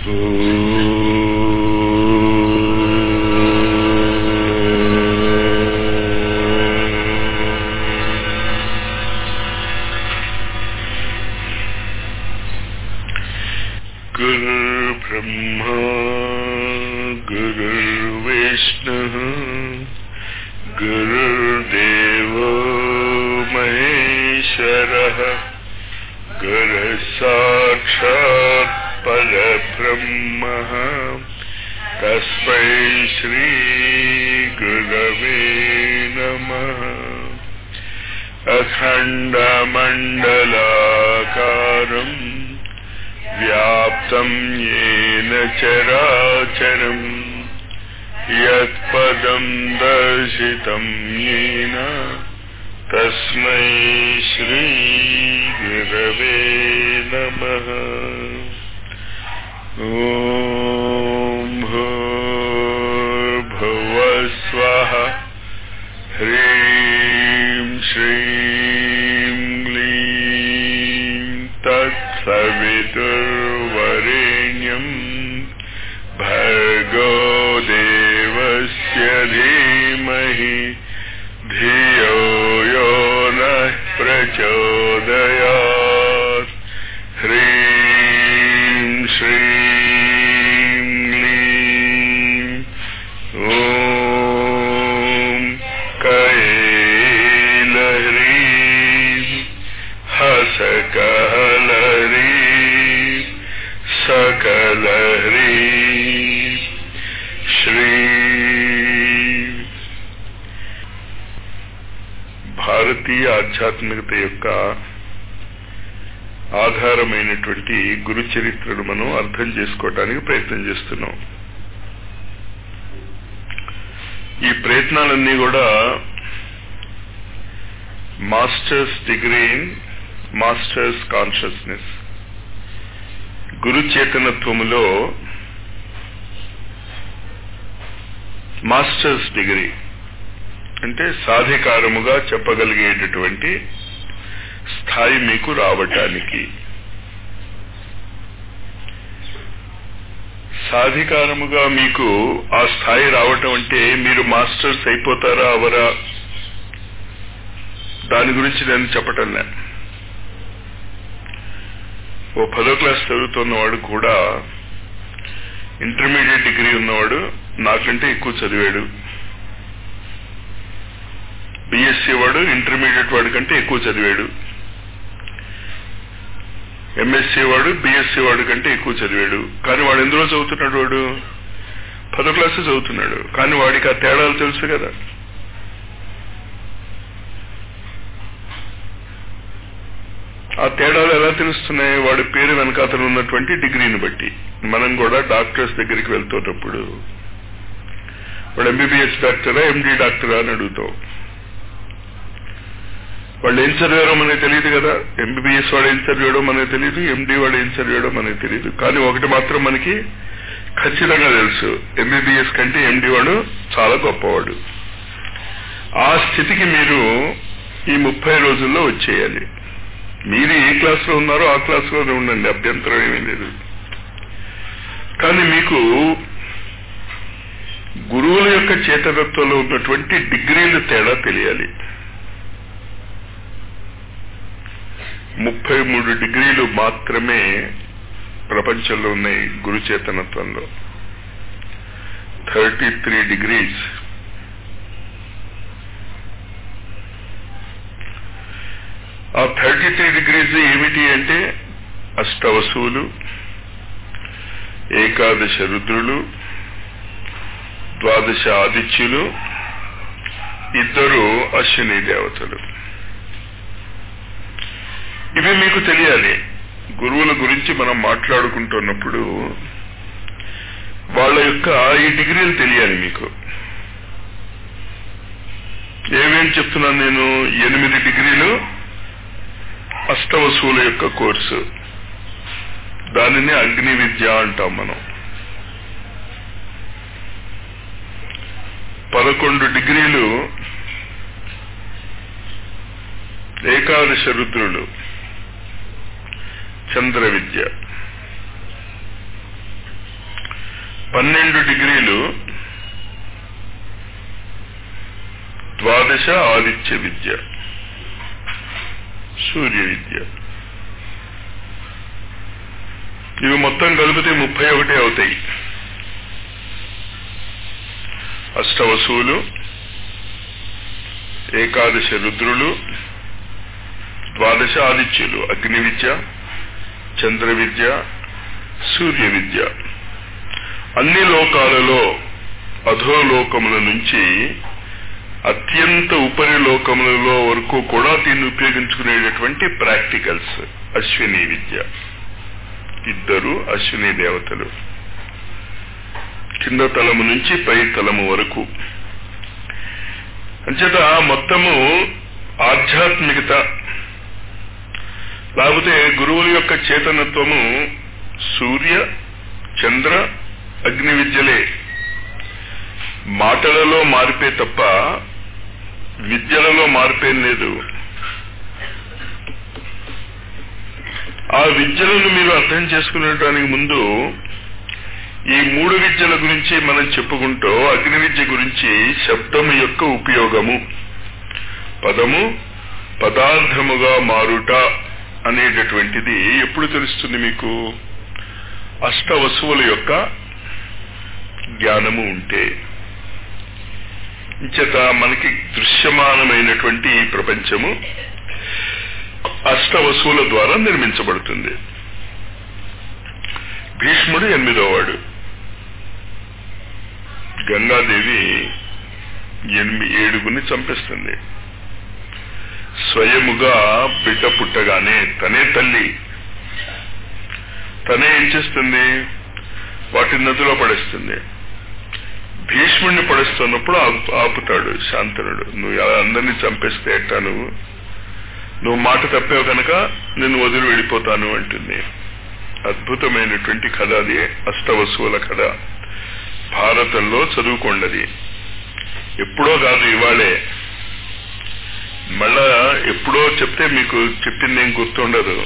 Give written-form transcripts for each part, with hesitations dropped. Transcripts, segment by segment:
गुरुर्ब्रह्मा गुरुर्विष्णुः गुरुर्देवो महेश्वरः गुरुसाक्षात् परब्रह्मः तस्मै श्री गुरवे नमः। अखण्डमण्डलाकारम् व्याप्तं येन चराचरं यत्पदं दर्शितं येन तस्मै श्री गुरवे नमः। ॐ भूर्भुवः स्वः ह्रीं श्रीं क्लीं तत्सवितुर्वरेण्यं भर्गो देवस्य धीमहि धियो यो नः प्रचोदयात्। ह्रीं श्रीं क्लीं ॐ कैलह्रीं हसकलह्रीं सकलह्रीं श्रीं। భారతీయ ఆధ్యాత్మికత యొక్క ఆధారమైనటువంటి గురు చరిత్రను మనం అర్థం చేసుకోవటానికి ప్రయత్నం చేస్తున్నాం. ఈ ప్రయత్నాలన్నీ కూడా masters degree in masters consciousness, గురు చేతనత్వములో మాస్టర్స్ డిగ్రీ అంటే సాధికారముగా చెప్పగలిగేటటువంటి స్థాయి మీకు రావటానికి. సాధికారముగా మీకు ఆ స్థాయి రావటం అంటే మీరు మాస్టర్స్ అయిపోతారా అవరా దాని గురించి నేను చెప్పటంలే. ఓ 10వ క్లాస్ చదువుతున్నవాడు కూడా ఇంటర్మీడియట్ డిగ్రీ ఉన్నవాడు నాకంటే ఎక్కువ చదివాడు, బిఎస్సీ వాడు ఇంటర్మీడియట్ వాడి కంటే ఎక్కువ చదివాడు, ఎంఎస్సీ వాడు బిఎస్సీ వాడి కంటే ఎక్కువ చదివాడు. కానీ వాడు ఎందులో చదువుతున్నాడు? వాడు 10వ క్లాస్ చదువుతున్నాడు, కానీ వాడికి ఆ తేడాలు తెలుసు కదా. ఆ తేడాలు ఎలా తెలుస్తున్నాయి? వాడి పేరు వెనకాతలు ఉన్నటువంటి డిగ్రీని బట్టి. మనం కూడా డాక్టర్స్ దగ్గరికి వెళ్తున్నప్పుడు వాడు ఎంబీబీఎస్ డాక్టరా ఎండి డాక్టరా అని అడుగుతాం. వాళ్ళు ఏం చదివారో మనకు తెలియదు కదా. ఎంబీబీఎస్ వాడు ఏం చదివాడో మనకు తెలియదు, ఎండి వాడు ఏం చదివాడో మనకు తెలియదు. కానీ ఒకటి మాత్రం మనకి ఖచ్చితంగా తెలుసు, ఎంబీబీఎస్ కంటే ఎండి వాడు చాలా గొప్పవాడు. ఆ స్థితికి మీరు ఈ 30 రోజుల్లో వచ్చేయాలి. మీరు ఏ క్లాస్లో ఉన్నారో ఆ క్లాస్లోనే ఉండండి, అభ్యంతరం ఏమీ లేదు. కానీ మీకు గురువుల యొక్క చేతనత్వంలో ఉన్నటువంటి డిగ్రీల తేడా తెలియాలి. 33 డిగ్రీలు మాత్రమే ప్రపంచంలో ఉన్నాయి గురు చేతనత్వంలో. 33 డిగ్రీస్. ఆ 33 డిగ్రీస్ ఏమిటి అంటే అష్టవసువులు, ఏకాదశ రుద్రులు, 12 ఆదిత్యులు, 2 అశ్విని దేవతలు. ఇవి మీకు తెలియాలి. గురువుల గురించి మనం మాట్లాడుకుంటున్నప్పుడు వాళ్ళ యొక్క ఈ డిగ్రీలు తెలియాలి మీకు. ఏమేం చెప్తున్నాను నేను? 8 డిగ్రీలు అష్టవసువుల యొక్క కోర్సు, దానిని అగ్ని విద్య అంటాం మనం. 11 డిగ్రీలు ఏకాదశ రుద్రులు, చంద్ర విద్య. 12 డిగ్రీలు ద్వాదశ ఆదిత్య విద్య, సూర్య విద్య. ఇవి మొత్తం కలిపితే 31 అవుతాయి. అష్టవసువులు, ఏకాదశ రుద్రులు, ద్వాదశ ఆదిత్యులు, అగ్ని విద్య, చంద్ర విద్య, సూర్య విద్య. అన్ని లోకాలలో అధోలోకముల నుంచి అత్యంత ఉపరి లోకములలో వరకు కూడా దీన్ని ఉపయోగించుకునేటటువంటి ప్రాక్టికల్స్. అశ్విని విద్య, 2 అశ్విని దేవతలు, కింద తలము నుంచి పై తలము వరకు. అంచేత మొత్తము ఆధ్యాత్మికత, లేకపోతే గురువుల యొక్క చేతనత్వము సూర్య, చంద్ర, అగ్ని విద్యలే. మాటలలో మార్పే తప్ప విద్యలలో మార్పేం లేదు. ఆ విద్యలను మీరు అర్థం చేసుకునేటానికి ముందు ఈ 3 విద్యల గురించి మనం చెప్పుకుంటూ, అగ్ని విద్య గురించి శబ్దము యొక్క ఉపయోగము, పదము పదార్థముగా మారుట అనేటటువంటిది ఎప్పుడు తెలుస్తుంది మీకు? అష్టవసువుల యొక్క జ్ఞానము ఉంటే. ఇంచేత మనకి దృశ్యమానమైనటువంటి ఈ ప్రపంచము అష్టవసువుల ద్వారా నిర్మించబడుతుంది. భీష్ముడు 8వ వాడు. గంగాదేవి 7 చంపేస్తుంది. స్వయముగా బిడ్డ పుట్టగానే తనే తల్లి, తనే ఏం చేస్తుంది? వాటి నదిలో పడేస్తుంది. భీష్ముడిని పడేస్తున్నప్పుడు ఆపుతాడు శాంతనుడు. నువ్వు అందరినీ చంపేస్తే ఎట్టా, నువ్వు మాట తప్పావు కనుక నేను వదిలి వెళ్ళిపోతాను అంటుంది. అద్భుతమైనటువంటి కథ అది, అష్టవసువుల కథ. భారతంలో చదువుకోండి. ఎప్పుడో కాదు, ఇవాళే. మళ్ళా ఎప్పుడో చెప్తే మీకు చెప్పింది ఏం గుర్తుండదు.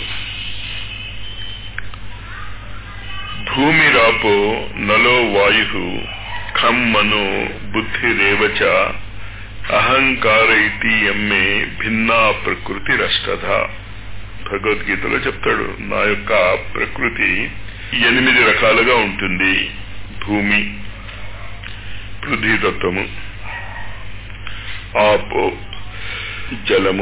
భూమిరాపో నలో వాయు ఖం మనో బుద్ధిరేవచ అహంకార ఇతి ఎమ్మే భిన్నా ప్రకృతి రష్టధ. భగవద్గీతలో చెప్తాడు, నా యొక్క ప్రకృతి 8 రకాలుగా ఉంటుంది. భూమి, పృథ్వీతత్వము, ఆపో జలము,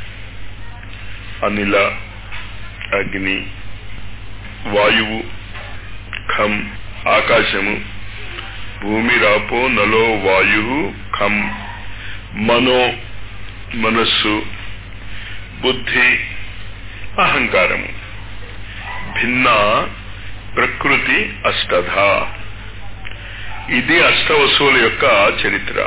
అనిల అగ్ని, వాయువు, ఖం ఆకాశము. భూమిరాపో నలో వాయు ఖం మనో మనస్సు, బుద్ధి అహంకారము, భిన్న ప్రకృతి అష్టధ. ఇది అష్టవసువుల యొక్క చరిత్ర.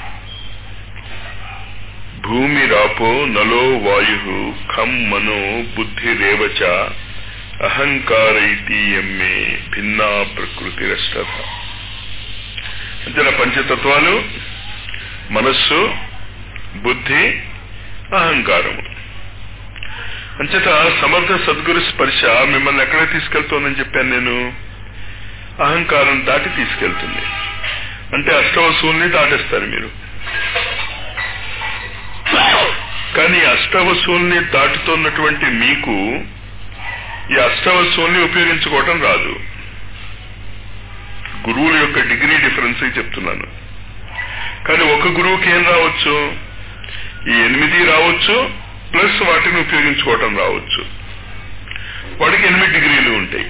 భూమిరాపో నలో వాయు ఖం మనో బుద్ధిరేవచ అహంకార ఇతి ఎమ్మే భిన్నా ప్రకృతి రష్టధ. అంటే పంచతత్వాలు మనస్సు, బుద్ధి, అహంకారము. అంచేత సమర్థ సద్గురు స్పర్శ మిమ్మల్ని ఎక్కడ తీసుకెళ్తోందని చెప్పాను నేను? అహంకారం దాటి తీసుకెళ్తుంది. అంటే అష్టవసువుల్ని దాటేస్తారు మీరు. కానీ అష్టవసువుల్ని దాటుతున్నటువంటి మీకు ఈ అష్టవసువుల్ని ఉపయోగించుకోవటం రాదు. గురువుల యొక్క డిగ్రీ డిఫరెన్స్ చెప్తున్నాను. కానీ ఒక గురువుకి ఏం రావచ్చు? ఈ 8 రావచ్చు, ప్లస్ వాటిని ఉపయోగించుకోవటం రావచ్చు. వాడికి 8 డిగ్రీలు ఉంటాయి.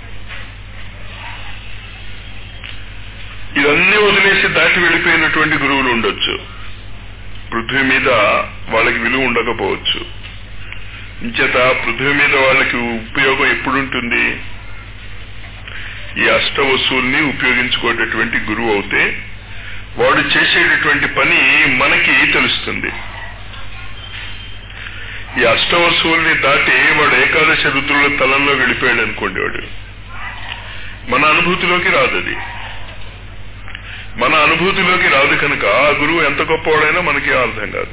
ఇదన్నీ వదిలేసి దాటి వెళ్ళిపోయినటువంటి గురువులు ఉండొచ్చు. పృథ్వీ మీద వాళ్ళకి విలువ ఉండకపోవచ్చు. ఇంచేత పృథ్వీ మీద వాళ్ళకి ఉపయోగం ఎప్పుడుంటుంది? ఈ అష్టవసువుల్ని ఉపయోగించుకునేటటువంటి గురువు అవుతే వాడు చేసేటటువంటి పని మనకి తెలుస్తుంది. ఈ అష్టవసువుల్ని దాటి వాడు ఏకాదశ రుద్రుల తలంలో వెళ్ళిపోయాడు అనుకోండి, వాడు మన అనుభూతిలోకి రాదు. అది మన అనుభూతిలోకి రాదు కనుక ఆ గురువు ఎంత గొప్పవాడైనా మనకి అర్థం కాదు.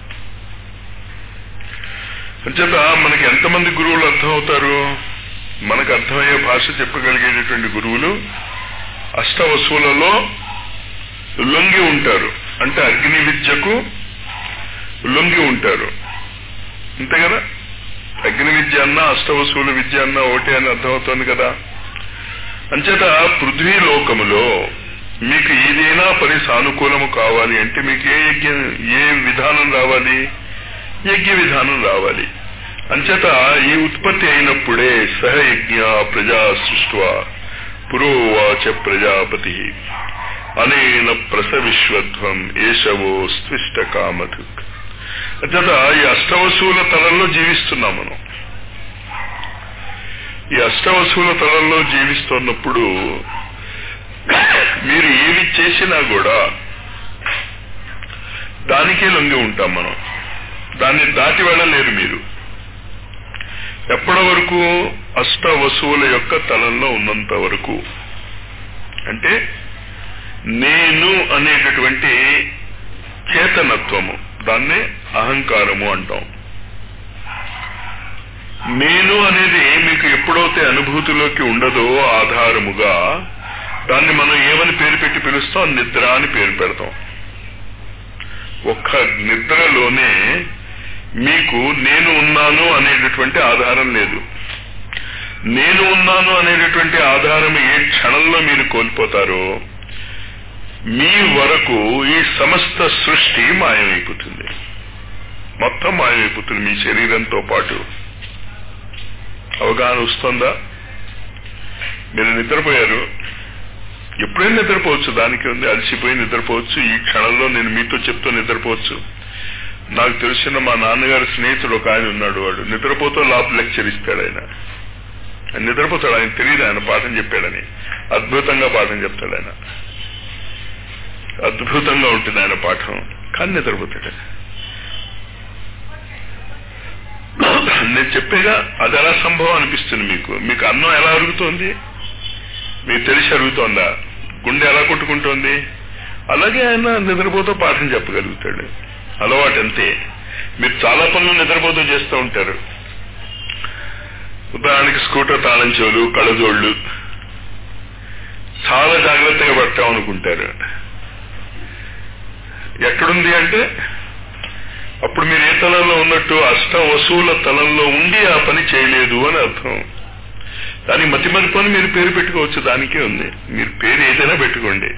అంచేత మనకి ఎంతమంది గురువులు అర్థం అవుతారు? మనకు అర్థమయ్యే భాష చెప్పగలిగేటటువంటి గురువులు అష్టవసువులలో లొంగి ఉంటారు, అంటే అగ్ని విద్యకు లొంగి ఉంటారు, అంతే కదా. అగ్ని విద్య అన్నా అష్టవసువుల విద్య అన్నా ఒకటే అని అర్థమవుతోంది కదా. అంచేత పృథ్వీ లోకములో మీకు ఏదైనా పని సానుకూలము కావాలి అంటే మీకు ఏ విధానం రావాలి? యజ్ఞ విధానం రావాలి. అంచేత ఈ ఉత్పత్తి అయినప్పుడే సహయజ్ఞ ప్రజా సృష్ట్వా పురోవాచ ప్రజాపతి అనేన ప్రసవిశ్వధ్వం ఏషవో స్విష్ట కామధుక్. అంచేత ఈ అష్టవసువుల తలంలో జీవిస్తున్నాం మనం. ఈ అష్టవసువుల తలంలో జీవిస్తున్నప్పుడు మీరు ఏమి చేసినా కూడా దానికే లొంగి ఉంటాం మనం. దాన్ని దాటి వెళ్ళలేరు మీరు. ఎప్పటి వరకు? అష్టవసువుల యొక్క తలంలో ఉన్నంత వరకు. అంటే నేను అనేటటువంటి చేతనత్వము, దాన్నే అహంకారము అంటాం. నేను అనేది మీకు ఎప్పుడైతే అనుభూతిలోకి ఉండదో ఆధారముగా దాన్ని మనం ఏమని పేరు పెట్టి పిలుస్తాం? నిద్ర అని పేరు పెడతాం. ఒక్క నిద్రలోనే మీకు నేను ఉన్నాను అనేటటువంటి ఆధారం లేదు. నేను ఉన్నాను అనేటటువంటి ఆధారం ఏ క్షణంలో మీరు కోల్పోతారో మీ వరకు ఈ సమస్త సృష్టి మాయమైపోతుంది, మొత్తం మాయమైపోతుంది మీ శరీరంతో పాటు. అవగాహన వస్తుందా? మీరు నిద్రపోయారు, ఎప్పుడైనా నిద్రపోవచ్చు, దానికి ఉంది. అలసిపోయి నిద్రపోవచ్చు, ఈ క్షణంలో నేను మీతో చెప్తూ నిద్రపోవచ్చు. నాకు తెలిసిన మా నాన్నగారి స్నేహితుడు ఒక ఆయన ఉన్నాడు, వాడు నిద్రపోతూ లోపల లెక్చర్ ఇస్తాడు. ఆయన నిద్రపోతాడు, ఆయన తెలియదు ఆయన పాఠం చెప్పాడని. అద్భుతంగా పాఠం చెప్తాడు ఆయన, అద్భుతంగా ఉంటుంది ఆయన పాఠం, కానీ నిద్రపోతాడు. నేను చెప్పేగా అది ఎలా సంభవం అనిపిస్తుంది మీకు? మీకు అన్నం ఎలా అరుగుతోంది మీకు తెలిసి అరుగుతోందా? గుండె ఎలా కొట్టుకుంటోంది? అలాగే ఆయన నిద్రపోతూ పాఠం చెప్పగలుగుతాడు. అలవాటు అంతే. మీరు చాలా పనులు నిద్రపోతూ చేస్తూ ఉంటారు. ఉదాహరణకి స్కూటర్ తాళం చెవులు, కళ్ళజోళ్లు చాలా జాగ్రత్తగా పడతాం అనుకుంటారు. ఎక్కడుంది అంటే అప్పుడు మీరు ఏ తలంలో ఉన్నట్టు? అష్టవసువుల తలంలో ఉండి ఆ పని చేయలేదు అని అర్థం. దానికి మతిమరుపు అని మీరు పేరు పెట్టుకోవచ్చు, దానికే ఉంది. మీరు పేరు ఏదైనా పెట్టుకోండి.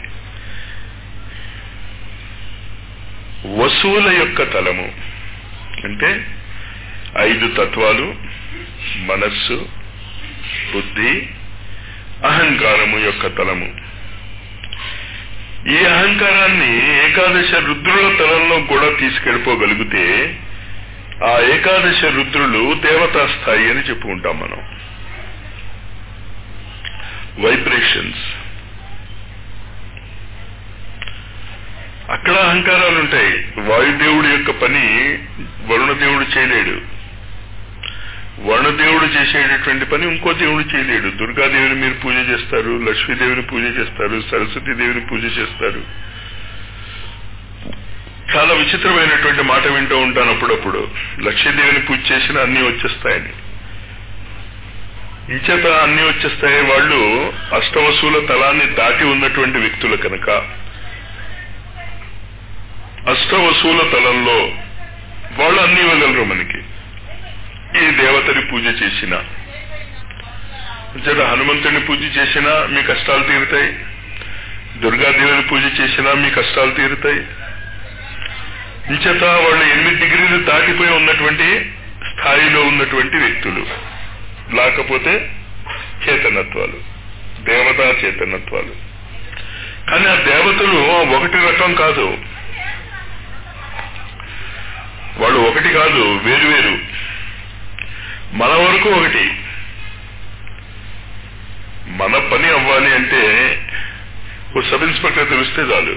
వసువుల యొక్క తలము అంటే 5 తత్వాలు: మనస్సు, బుద్ధి, అహంకారము యొక్క తలము. ఈ అహంకారాన్ని ఏకాదశ రుద్రుల తలంలో కూడా తీసుకెళ్ళిపోగలిగితే ఆ ఏకాదశ రుద్రులు దేవతా స్థాయి అని చెప్పుకుంటాం మనం. వైబ్రేషన్స్, అక్కడ అహంకారాలు ఉంటాయి. వాయుదేవుడి యొక్క పని వరుణదేవుడు చేయలేడు, వరుణదేవుడు చేసేటటువంటి పని ఇంకో దేవుడు చేయలేడు. దుర్గాదేవిని మీరు పూజ చేస్తారు, లక్ష్మీదేవిని పూజ చేస్తారు, సరస్వతీదేవిని పూజ చేస్తారు. చాలా విచిత్రమైనటువంటి మాట వింటూ ఉంటాను అప్పుడప్పుడు, లక్ష్మీదేవిని పూజ చేసినా అన్నీ వచ్చేస్తాయని. ఈ చేత అన్నీ వచ్చేస్తాయి. వాళ్ళు అష్టవసువుల తలాన్ని దాటి ఉన్నటువంటి వ్యక్తులు కనుక అష్టవసువుల తలంలో వాళ్ళు అన్ని ఇవ్వగలరు మనకి. ఈ దేవతని పూజ చేసినా, హనుమంతుడిని పూజ చేసినా మీ కష్టాలు తీరుతాయి, దుర్గాదేవిని పూజ చేసినా మీ కష్టాలు తీరుతాయి. ఇంచేత వాళ్ళు 8 డిగ్రీలు దాటిపోయి ఉన్నటువంటి స్థాయిలో ఉన్నటువంటి వ్యక్తులు, లేకపోతే చేతనత్వాలు, దేవతా చేతనత్వాలు. కానీ ఆ దేవతలు ఒకటి రకం కాదు, వాళ్ళు ఒకటి కాదు, వేరు. మన వరకు ఒకటి. మన పని అవ్వాలి అంటే ఓ సబ్ ఇన్స్పెక్టర్ తెలిస్తే చాలు.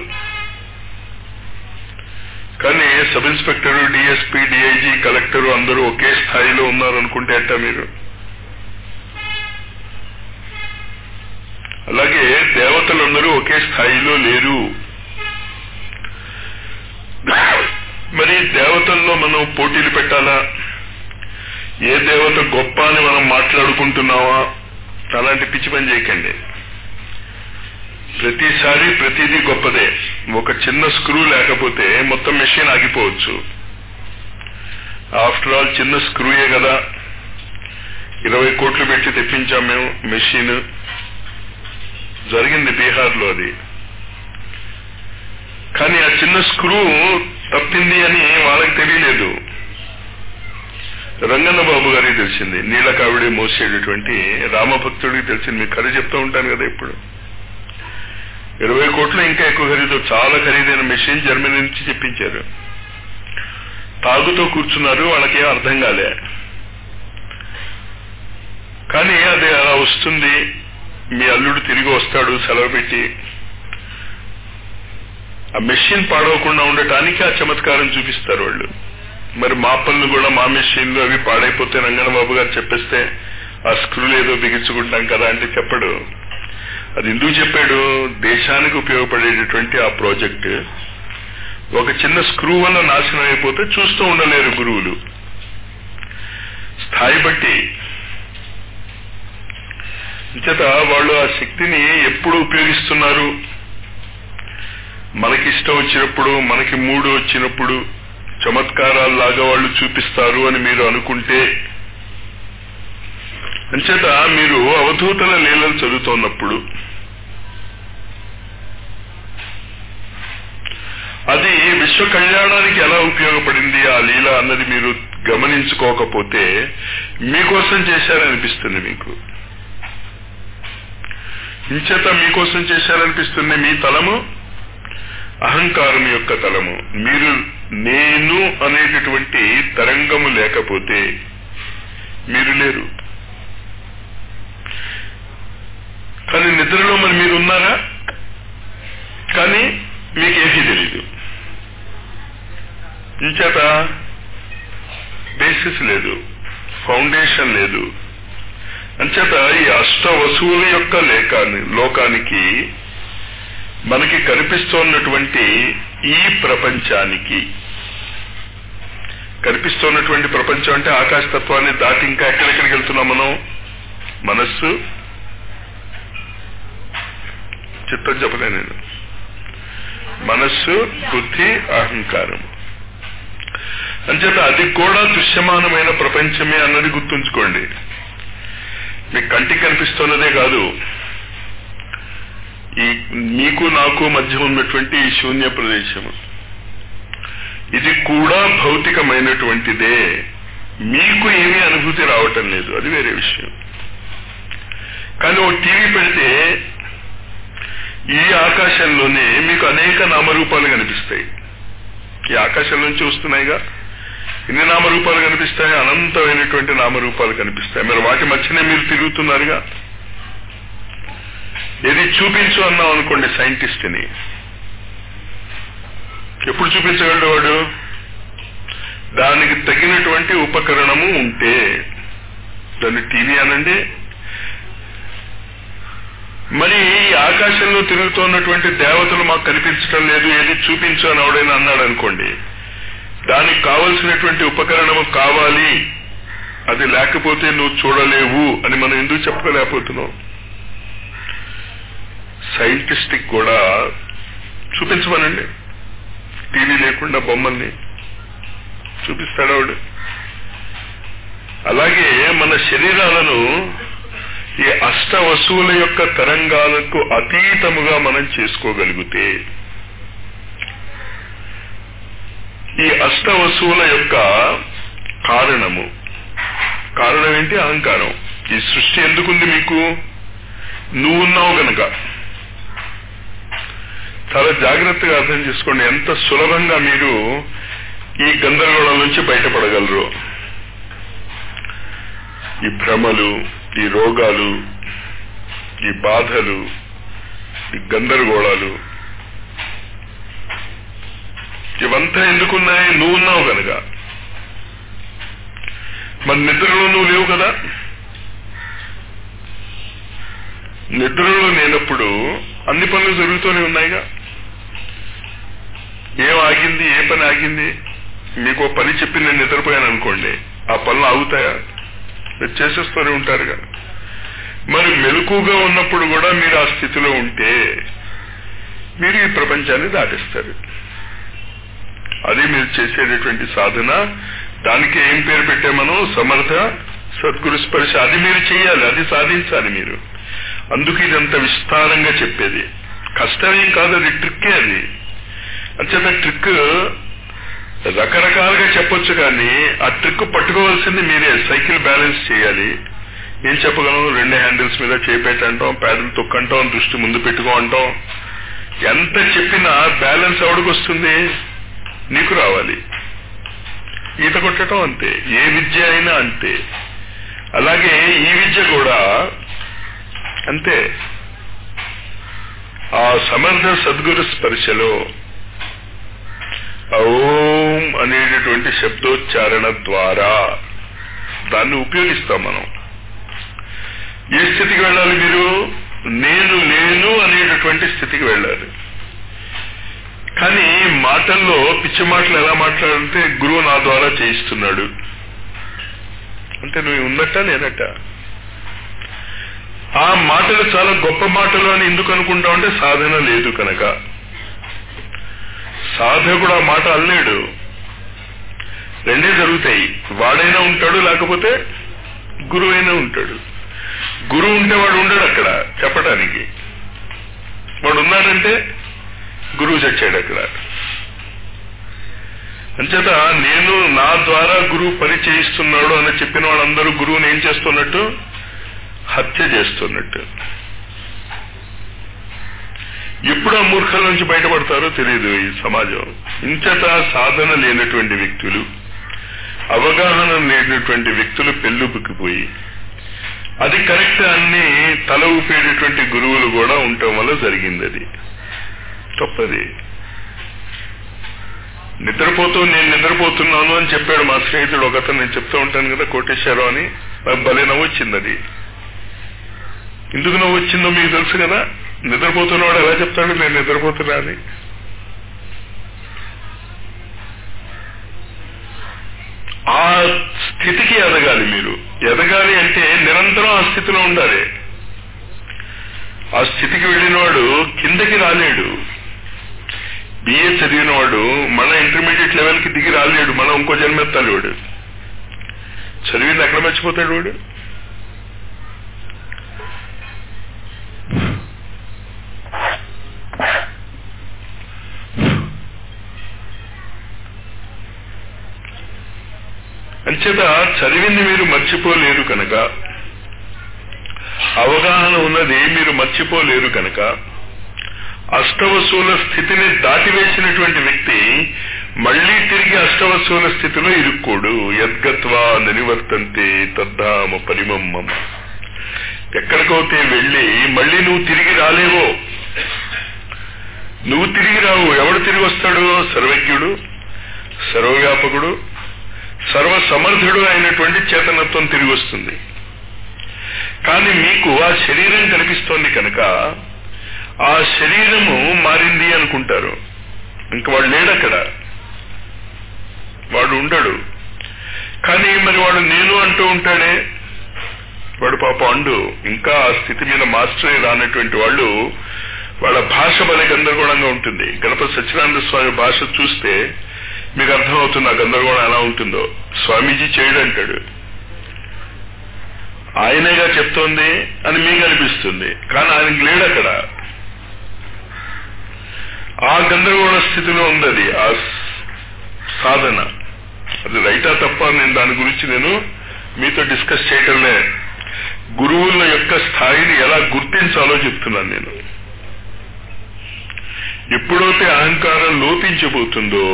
కానీ sub inspector, DSP, DIG, collector అందరూ ఒకే స్థాయిలో ఉన్నారనుకుంటే అట్ట మీరు. అలాగే దేవతలందరూ ఒకే స్థాయిలో లేరు. మరి దేవతల్లో మనం పోటీలు పెట్టాలా? ఏ దేవత గొప్ప అని మనం మాట్లాడుకుంటున్నావా? అలాంటి పిచ్చి పని చేయకండి. ప్రతిసారి ప్రతిదీ గొప్పదే. ఒక చిన్న స్క్రూ లేకపోతే మొత్తం మెషిన్ ఆగిపోవచ్చు. ఆఫ్టర్ ఆల్ చిన్న స్క్రూయే కదా, 20 కోట్లు పెట్టి తెప్పించాం మేము మెషిన్. జరిగింది బీహార్లో అది. కానీ ఆ చిన్న స్క్రూ తప్పింది అని వాళ్ళకి తెలియలేదు. రంగన్న బాబు గారికి తెలిసింది, నీళ్ళ కావిడి మోసేటటువంటి రామభక్తుడికి తెలిసింది. మీకు కథ చెప్తూ ఉంటాను కదా ఇప్పుడు. 20 కోట్లు ఇంకా ఎక్కువ ఖరీదు, చాలా ఖరీదైన మెషిన్ జర్మనీ నుంచి చెప్పించారు. తాగుతూ కూర్చున్నారు, వాళ్ళకి ఏం అర్థం కాలే. కానీ అది అలా వస్తుంది. మీ అల్లుడు తిరిగి వస్తాడు సెలవు పెట్టి. ఆ మెషిన్ పాడవకుండా ఉండటానికి ఆ చమత్కారం చూపిస్తారు వాళ్ళు. మరి మా పనులు కూడా, మా మెషిన్లు అవి పాడైపోతే రంగన్న బాబు గారు చెప్పేస్తే ఆ స్క్రూలు ఏదో బిగించుకుంటాం కదా అంటే చెప్పడు. అది ఎందుకు చెప్పాడు? దేశానికి ఉపయోగపడేటటువంటి ఆ ప్రాజెక్ట్ ఒక చిన్న స్క్రూ వల్ల నాశనం అయిపోతే చూస్తూ ఉండలేరు గురువులు. స్థాయి బట్టి చేత వాళ్ళు ఆ శక్తిని ఎప్పుడు ఉపయోగిస్తున్నారు? మనకి ఇష్టం వచ్చినప్పుడు, మనకి మూడు వచ్చినప్పుడు చమత్కారాల్లాగా వాళ్ళు చూపిస్తారు అని మీరు అనుకుంటే, అంచేత మీరు అవధూతల లీలలు చదువుతున్నప్పుడు అది విశ్వ కళ్యాణానికి ఎలా ఉపయోగపడింది ఆ లీల అన్నది మీరు గమనించుకోకపోతే మీకోసం చేశారనిపిస్తుంది. మీకు ఇంచేత మీకోసం చేశారనిపిస్తుంది. మీ తలము అహంకారం యొక్క తలము. మీరు నేను అనేటటువంటి తరంగము లేకపోతే మీరు లేరు. కానీ నిద్రలో మరి మీరు ఉన్నారా? కానీ మీకేమీ తెలీదు. ఇంచేత బేసిస్ లేదు, ఫౌండేషన్ లేదు. అంచేత ఈ అష్ట వసువుల యొక్క లోకానికి, మనకి కనిపిస్తున్నటువంటి ఈ ప్రపంచానికి, కనిపిస్తున్నటువంటి ప్రపంచం అంటే ఆకాశతత్వాన్ని దాటి ఇంకా ఎక్కడెక్కడికి వెళ్తున్నాం మనం? మనస్సు, చిత్తం చెప్పలే నేను, మనస్సు, బుద్ధి, అహంకారం. అంచేత అది కూడా దృశ్యమానమైన ప్రపంచమే అన్నది గుర్తుంచుకోండి. మీకు కంటికి కనిపిస్తున్నదే కాదు, ఈ మీకు నాకు మధ్య ఉన్నటువంటి ఈ శూన్య ప్రదేశము, ఇది కూడా భౌతికమైనటువంటిదే. మీకు ఏమీ అనుభూతి రావటం లేదు, అది వేరే విషయం. కానీ ఓ టీవీ పెడితే ఈ ఆకాశంలోనే మీకు అనేక నామరూపాలు కనిపిస్తాయి. ఈ ఆకాశం నుంచి వస్తున్నాయిగా, ఎన్ని నామరూపాలు కనిపిస్తాయి? అనంతమైనటువంటి నామరూపాలు కనిపిస్తాయి. మరి వాటి మధ్యనే మీరు తిరుగుతున్నారుగా. ఏది చూపించు అన్నాం అనుకోండి సైంటిస్ట్ని, ఎప్పుడు చూపించగలడు వాడు? దానికి తగినటువంటి ఉపకరణము ఉంటే. దాన్ని టీవీ అనండి. మరి ఈ ఆకాశంలో తిరుగుతున్నటువంటి దేవతలు మాకు కనిపించడం లేదు, ఏది చూపించు అని ఎవడైనా అన్నాడు అనుకోండి, దానికి కావలసినటువంటి ఉపకరణము కావాలి, అది లేకపోతే నువ్వు చూడలేవు అని మనం ఎందుకు చెప్పలేకపోతున్నాం? సైంటిస్ట్కి కూడా చూపించమనండి, టీవీ లేకుండా బొమ్మల్ని చూపిస్తాడు. అలాగే మన శరీరాలను ఈ అష్ట వస్తువుల యొక్క తరంగాలకు అతీతముగా మనం చేసుకోగలిగితే, ఈ అష్ట వస్తువుల యొక్క కారణం ఏంటి? అహంకారం. ఈ సృష్టి ఎందుకుంది మీకు? నువ్వున్నావు గనక. చాలా జాగ్రత్తగా అర్థం చేసుకోండి ఎంత సులభంగా మీరు ఈ గందరగోళం నుంచి బయటపడగలరు. ఈ భ్రమలు, ఈ రోగాలు, ఈ బాధలు, ఈ గందరగోళాలు ఇవంతా ఎందుకున్నాయి? నువ్వున్నావు కనుక. మరి నిద్రలో నువ్వు లేవు కదా. నిద్రలో లేనప్పుడు అన్ని పనులు జరుగుతూనే ఉన్నాయిగా. ఏం ఆగింది? ఏ పని ఆగింది? మీకు పని చెప్పి నేను నిద్రపోయాను అనుకోండి, ఆ పనులు ఆగుతాయా? చేసేస్తూనే ఉంటారుగా. మరి మెలకుగా ఉన్నప్పుడు కూడా మీరు ఆ స్థితిలో ఉంటే మీరు ఈ ప్రపంచాన్ని దాటిస్తారు. అది మీరు చేసేటటువంటి సాధన. దానికి ఏం పేరు పెట్టే మనం? సమర్థ సద్గురు స్పర్శ. అది మీరు చేయాలి, అది సాధించాలి మీరు. అందుకు ఇదంత విస్తారంగా చెప్పేది. కష్టమేం కాదు, అది ట్రిక్కే. అది అంచేత ట్రిక్ రకరకాలుగా చెప్పొచ్చు, కానీ ఆ ట్రిక్ పట్టుకోవాల్సింది మీరే. సైకిల్ బ్యాలెన్స్ చేయాలి. ఏం చెప్పగలం? 2 హ్యాండిల్స్ మీద చేపెట్టంటాం, ప్యాడల్ తొక్కంటాం, దృష్టి ముందు పెట్టుకో అంటాం. ఎంత చెప్పినా బ్యాలెన్స్ ఎవడికి వస్తుంది? నీకు రావాలి. ఈత కొట్టడం అంతే, ఏ విద్య అయినా అంతే. అలాగే ఈ విద్య కూడా అంతే. ఆ సమర్థ సద్గురు స్పర్శలో ఓం అనేటటువంటి శబ్దోచ్చారణ ద్వారా దాన్ని ఉపయోగిస్తాం మనం. ఏ స్థితికి వెళ్ళాలి మీరు? నేను లేను అనేటటువంటి స్థితికి వెళ్ళాలి. కానీ మాటల్లో పిచ్చి మాటలు ఎలా మాట్లాడంటే గురువు నా ద్వారా చేయిస్తున్నాడు అంటే నువ్వు ఉన్నట్ట లేనట్ట. ఆ మాటలు చాలా గొప్ప మాటలు అని ఎందుకు అనుకుంటా ఉంటే సాధన లేదు కనుక. సాధకుడు ఆ మాట అల్లేడు. రెండే జరుగుతాయి. వాడైనా ఉంటాడు, లేకపోతే గురువు అయినా ఉంటాడు. గురువు ఉంటే వాడు ఉండడు అక్కడ చెప్పడానికి. వాడు ఉన్నాడంటే గురువు చచ్చాడు అక్కడ. అంచేత నేను నా ద్వారా గురువు పని చేయిస్తున్నాడు అని చెప్పిన వాళ్ళందరూ గురువుని ఏం చేస్తున్నట్టు? హత్య చేస్తున్నట్టు. ఎప్పుడు ఆ మూర్ఖల నుంచి బయటపడతారో తెలియదు ఈ సమాజం. ఇంచేత సాధన లేనటువంటి వ్యక్తులు, అవగాహన లేనటువంటి వ్యక్తులు పెళ్ళుబుక్కిపోయి అది కరెక్ట్ అన్ని తల ఊపేటటువంటి గురువులు కూడా ఉండటం వల్ల జరిగింది. అది తప్పది. నిద్రపోతూ నేను నిద్రపోతున్నాను అని చెప్పాడు మా స్నేహితుడు ఒకతను. నేను చెప్తూ ఉంటాను కదా కోటేశ్వరరావు అని. నాకు భలే నవ్వు వచ్చింది. అది ఎందుకు నవ్వు వచ్చిందో మీకు తెలుసు కదా. నిద్రపోతున్నవాడు ఎలా చెప్తాడు నేను నిద్రపోతున్నా అని? ఆ స్థితికి ఎదగాలి మీరు. ఎదగాలి అంటే నిరంతరం ఆ స్థితిలో ఉండాలి. ఆ స్థితికి వెళ్ళినవాడు కిందకి రాలేడు. బిఏ చదివిన వాడు మన ఇంటర్మీడియట్ లెవెల్కి దిగి రాలేడు. మనం ఇంకో జన్మెత్తాలి. వాడు చదివింది ఎక్కడ మర్చిపోతాడు వాడు? అంచేత చదివింది మీరు మర్చిపోలేరు కనుక, అవగాహన ఉన్నది మీరు మర్చిపోలేరు కనుక, అష్టవస్తువుల స్థితిని దాటివేసినటువంటి వ్యక్తి మళ్లీ తిరిగి అష్టవస్తువుల స్థితిలో ఇరుక్కోడు. యద్గత్వా నివర్తంతే తద్ధామ పరిమమ్మం. ఎక్కడికైతే వెళ్ళి మళ్లీ నువ్వు తిరిగి రాలేవో, నువ్వు తిరిగి రావు. ఎవడు తిరిగి వస్తాడు? సర్వజ్ఞుడు, సర్వవ్యాపకుడు, సర్వసమర్థుడు అయినటువంటి చేతనత్వం తిరిగి వస్తుంది. కానీ మీకు ఆ శరీరం కనిపిస్తోంది కనుక ఆ శరీరము మారింది అనుకుంటారు. ఇంక వాడు లేడక్కడ, వాడు ఉండడు. కానీ మరి వాడు నేను అంటూ ఉంటాడే, వాడు పాప అండు. ఇంకా ఆ స్థితి మీద మాస్టరీ రానటువంటి వాళ్ళు, వాళ్ళ భాష భలే గందరగోళంగా ఉంటుంది. గణపతి సత్యనారాయణ స్వామి భాష చూస్తే మీకు అర్థమవుతుంది ఆ గందరగోళం ఎలా ఉంటుందో. స్వామీజీ చేయడు అంటాడు, ఆయనేగా చెప్తోంది అని మీకు అనిపిస్తుంది, కానీ ఆయనకి లేడు అక్కడ. ఆ గందరగోళ స్థితిలో ఉంది ఆ సాధన. అది రైటా తప్ప నేను దాని గురించి నేను మీతో డిస్కస్ చేయటంలే. గురువుల యొక్క స్థాయిని ఎలా గుర్తించాలో చెప్తున్నాను నేను. ఎప్పుడైతే అహంకారం లోపించబోతుందో,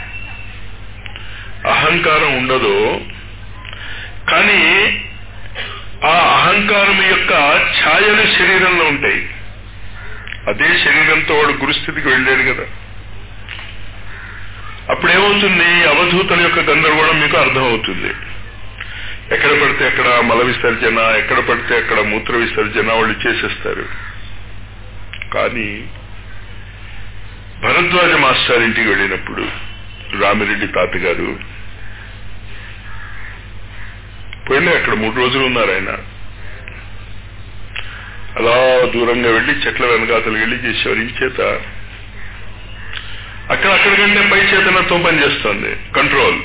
అహంకారం ఉండదో, కానీ ఆ అహంకారం యొక్క ఛాయలు శరీరంలో ఉంటాయి. అదే శరీరంతో వాడు గురుస్థితికి వెళ్ళాడు కదా. అప్పుడేమవుతుంది? అవధూతల యొక్క గందరగోళం మీకు అర్థమవుతుంది. ఎక్కడ పడితే అక్కడ మల విసర్జన, ఎక్కడ పడితే అక్కడ మూత్ర విసర్జన వాళ్ళు చేసేస్తారు. కానీ భరద్వాజ మాస్టర్ ఇంటికి వెళ్ళినప్పుడు రామిరెడ్డి తాతగారు పోయినా అక్కడ 3 రోజులు ఉన్నారు ఆయన. అలా దూరంగా వెళ్లి చెట్ల వెనకాతలు వెళ్ళి చేసేవారు. ఇంచేత అక్కడికంటే పై చేతనత్వం పనిచేస్తుంది, కంట్రోల్.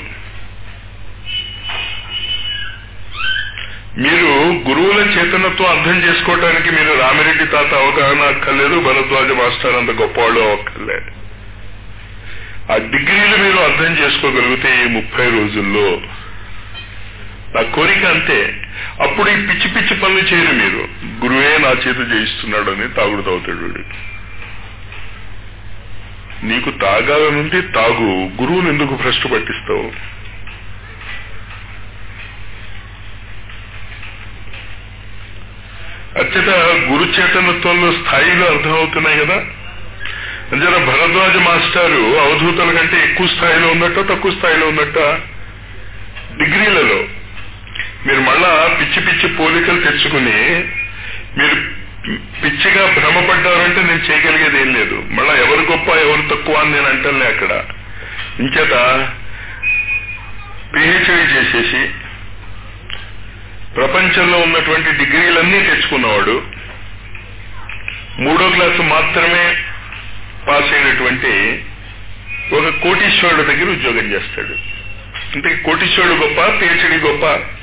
మీరు గురువుల చేతనత్వం అర్థం చేసుకోవటానికి మీరు రామిరెడ్డి తాత అవగాహన అక్కర్లేదు, భరద్వాజ మాస్టర్ అంత గొప్పవాళ్ళు అక్కర్లేదు. ఆ డిగ్రీలు మీరు అర్థం చేసుకోగలిగితే ఈ 30 రోజుల్లో నా కోరిక అంతే. అప్పుడు ఈ పిచ్చి పిచ్చి పనులు చేయరు మీరు. గురువే నా చేత చేయిస్తున్నాడు అని తాగుడు తాగుతాడు. నీకు తాగాలనుంది తాగు, గురువుని ఎందుకు భ్రష్టు పట్టిస్తావు? అత్యంత గురు చేతనత్వంలో స్థాయిలో అర్థమవుతున్నాయి కదా. అంతేనా భరద్వాజ మాస్టారు అవధూతల కంటే ఎక్కువ స్థాయిలో ఉన్నట్ట తక్కువ స్థాయిలో ఉన్నట్ట? డిగ్రీలలో మీరు మళ్ళా పిచ్చి పిచ్చి పోలికలు తెచ్చుకుని మీరు పిచ్చిగా భ్రమపడ్డారంటే నేను చేయగలిగేది ఏం లేదు. మళ్ళా ఎవరు గొప్ప ఎవరు తక్కువ అని నేను అంటలే. అక్కడ ఇంచేత పిహెచ్డీ చేసేసి ప్రపంచంలో ఉన్నటువంటి డిగ్రీలన్నీ తెచ్చుకున్నవాడు 3వ క్లాసు మాత్రమే పాస్ అయినటువంటి ఒక కోటీశ్వరుడు దగ్గర ఉద్యోగం చేస్తాడు. ఇంతకీ కోటీశ్వరుడు గొప్ప, పిహెచ్డీ గొప్ప?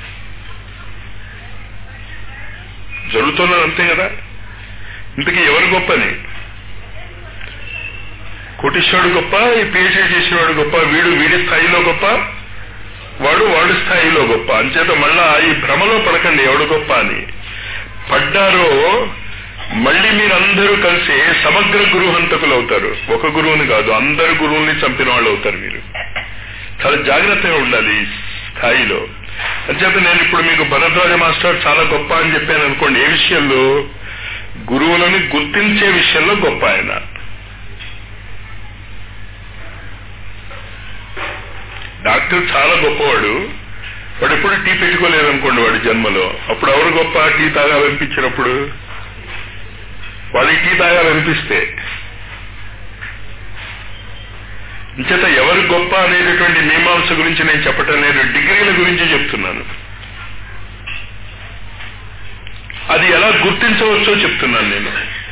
జరుగుతున్నది అంతే కదా. ఇంతకీ ఎవరు గొప్పని? కోటీశ్వరుడు గొప్ప, ఈ పిహెచ్డీ చేసేవాడు గొప్ప? వీడి స్థాయిలో గొప్ప, వాడు స్థాయిలో గొప్ప. అంచేత మళ్ళా ఈ భ్రమలో పడకండి ఎవడు గొప్ప అని. పడ్డారో మళ్ళీ మీరందరూ కలిసి సమగ్ర గురుహంతకులు అవుతారు. ఒక గురువుని కాదు, అందరు గురువుల్ని చంపిన వాళ్ళు అవుతారు. మీరు చాలా జాగ్రత్తగా ఉండాలి ఈ స్థాయిలో. అంచేత నేను ఇప్పుడు మీకు భరద్వాజ మాస్టర్ చాలా గొప్ప అని చెప్పాను అనుకోండి. ఏ విషయంలో? గురువులని గుర్తించే విషయంలో గొప్ప ఆయన. డాక్టర్ చాలా గొప్పవాడు, వాడు ఎప్పుడు టీ పెట్టుకోలేదు అనుకోండి వాడి జన్మలో. అప్పుడు ఎవరు గొప్ప? టీ తాగాలనిపించినప్పుడు. వాడికి టీ తాగాలనిపిస్తే. ఇంచేత ఎవరు గొప్ప అనేటటువంటి మీమాంస గురించి నేను చెప్పటం లేదు, డిగ్రీల గురించి చెప్తున్నాను. అది ఎలా గుర్తించవచ్చో చెప్తున్నాను నేను.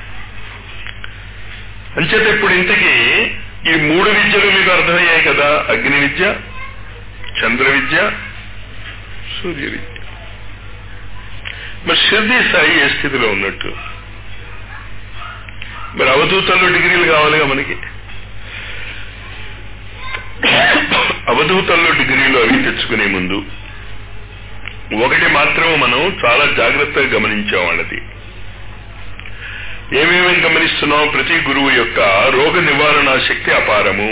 అంచేత ఇప్పుడు ఇంతకీ ఈ 3 విద్యలు మీకు అర్థమయ్యాయి కదా. అగ్ని విద్య, చంద్ర విద్య, సూర్య విద్య. మరి షిర్డీ సాయి ఏ స్థితిలో ఉన్నట్టు? మరి అవధూతంలో డిగ్రీలు కావాలిగా మనకి. అవధూతంలో డిగ్రీలు అవి తెచ్చుకునే ముందు ఒకటి మాత్రం మనం చాలా జాగ్రత్తగా గమనించాం. వాళ్ళది ఏమేమి గమనిస్తున్నాం? ప్రతి గురువు యొక్క రోగ నివారణ శక్తి అపారము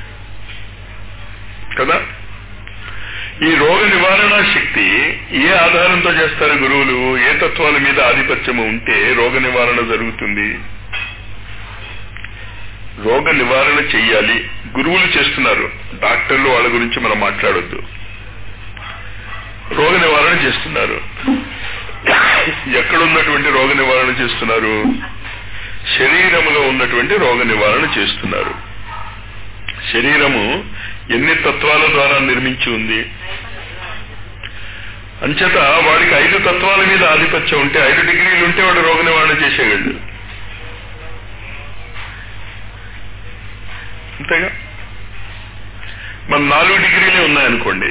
కదా. ఈ రోగ నివారణ శక్తి ఏ ఆధారంతో చేస్తారు గురువులు? ఏ తత్వాల మీద ఆధిపత్యము ఉంటే రోగ నివారణ జరుగుతుంది? రోగ నివారణ చెయ్యాలి, గురువులు చేస్తున్నారు. డాక్టర్లు వాళ్ళ గురించి మనం మాట్లాడొద్దు. రోగ నివారణ చేస్తున్నారు. ఎక్కడున్నటువంటి రోగ నివారణ చేస్తున్నారు? శరీరములో ఉన్నటువంటి రోగ నివారణ చేస్తున్నారు. శరీరము ఎన్ని తత్వాల ద్వారా నిర్మించి ఉంది? అంచేత వాడికి 5 తత్వాల మీద ఆధిపత్యం ఉంటే, 5 డిగ్రీలు ఉంటే వాడు రోగ నివారణ చేసేవాళ్ళు. అంతేగా. మన 4 డిగ్రీలే ఉన్నాయనుకోండి.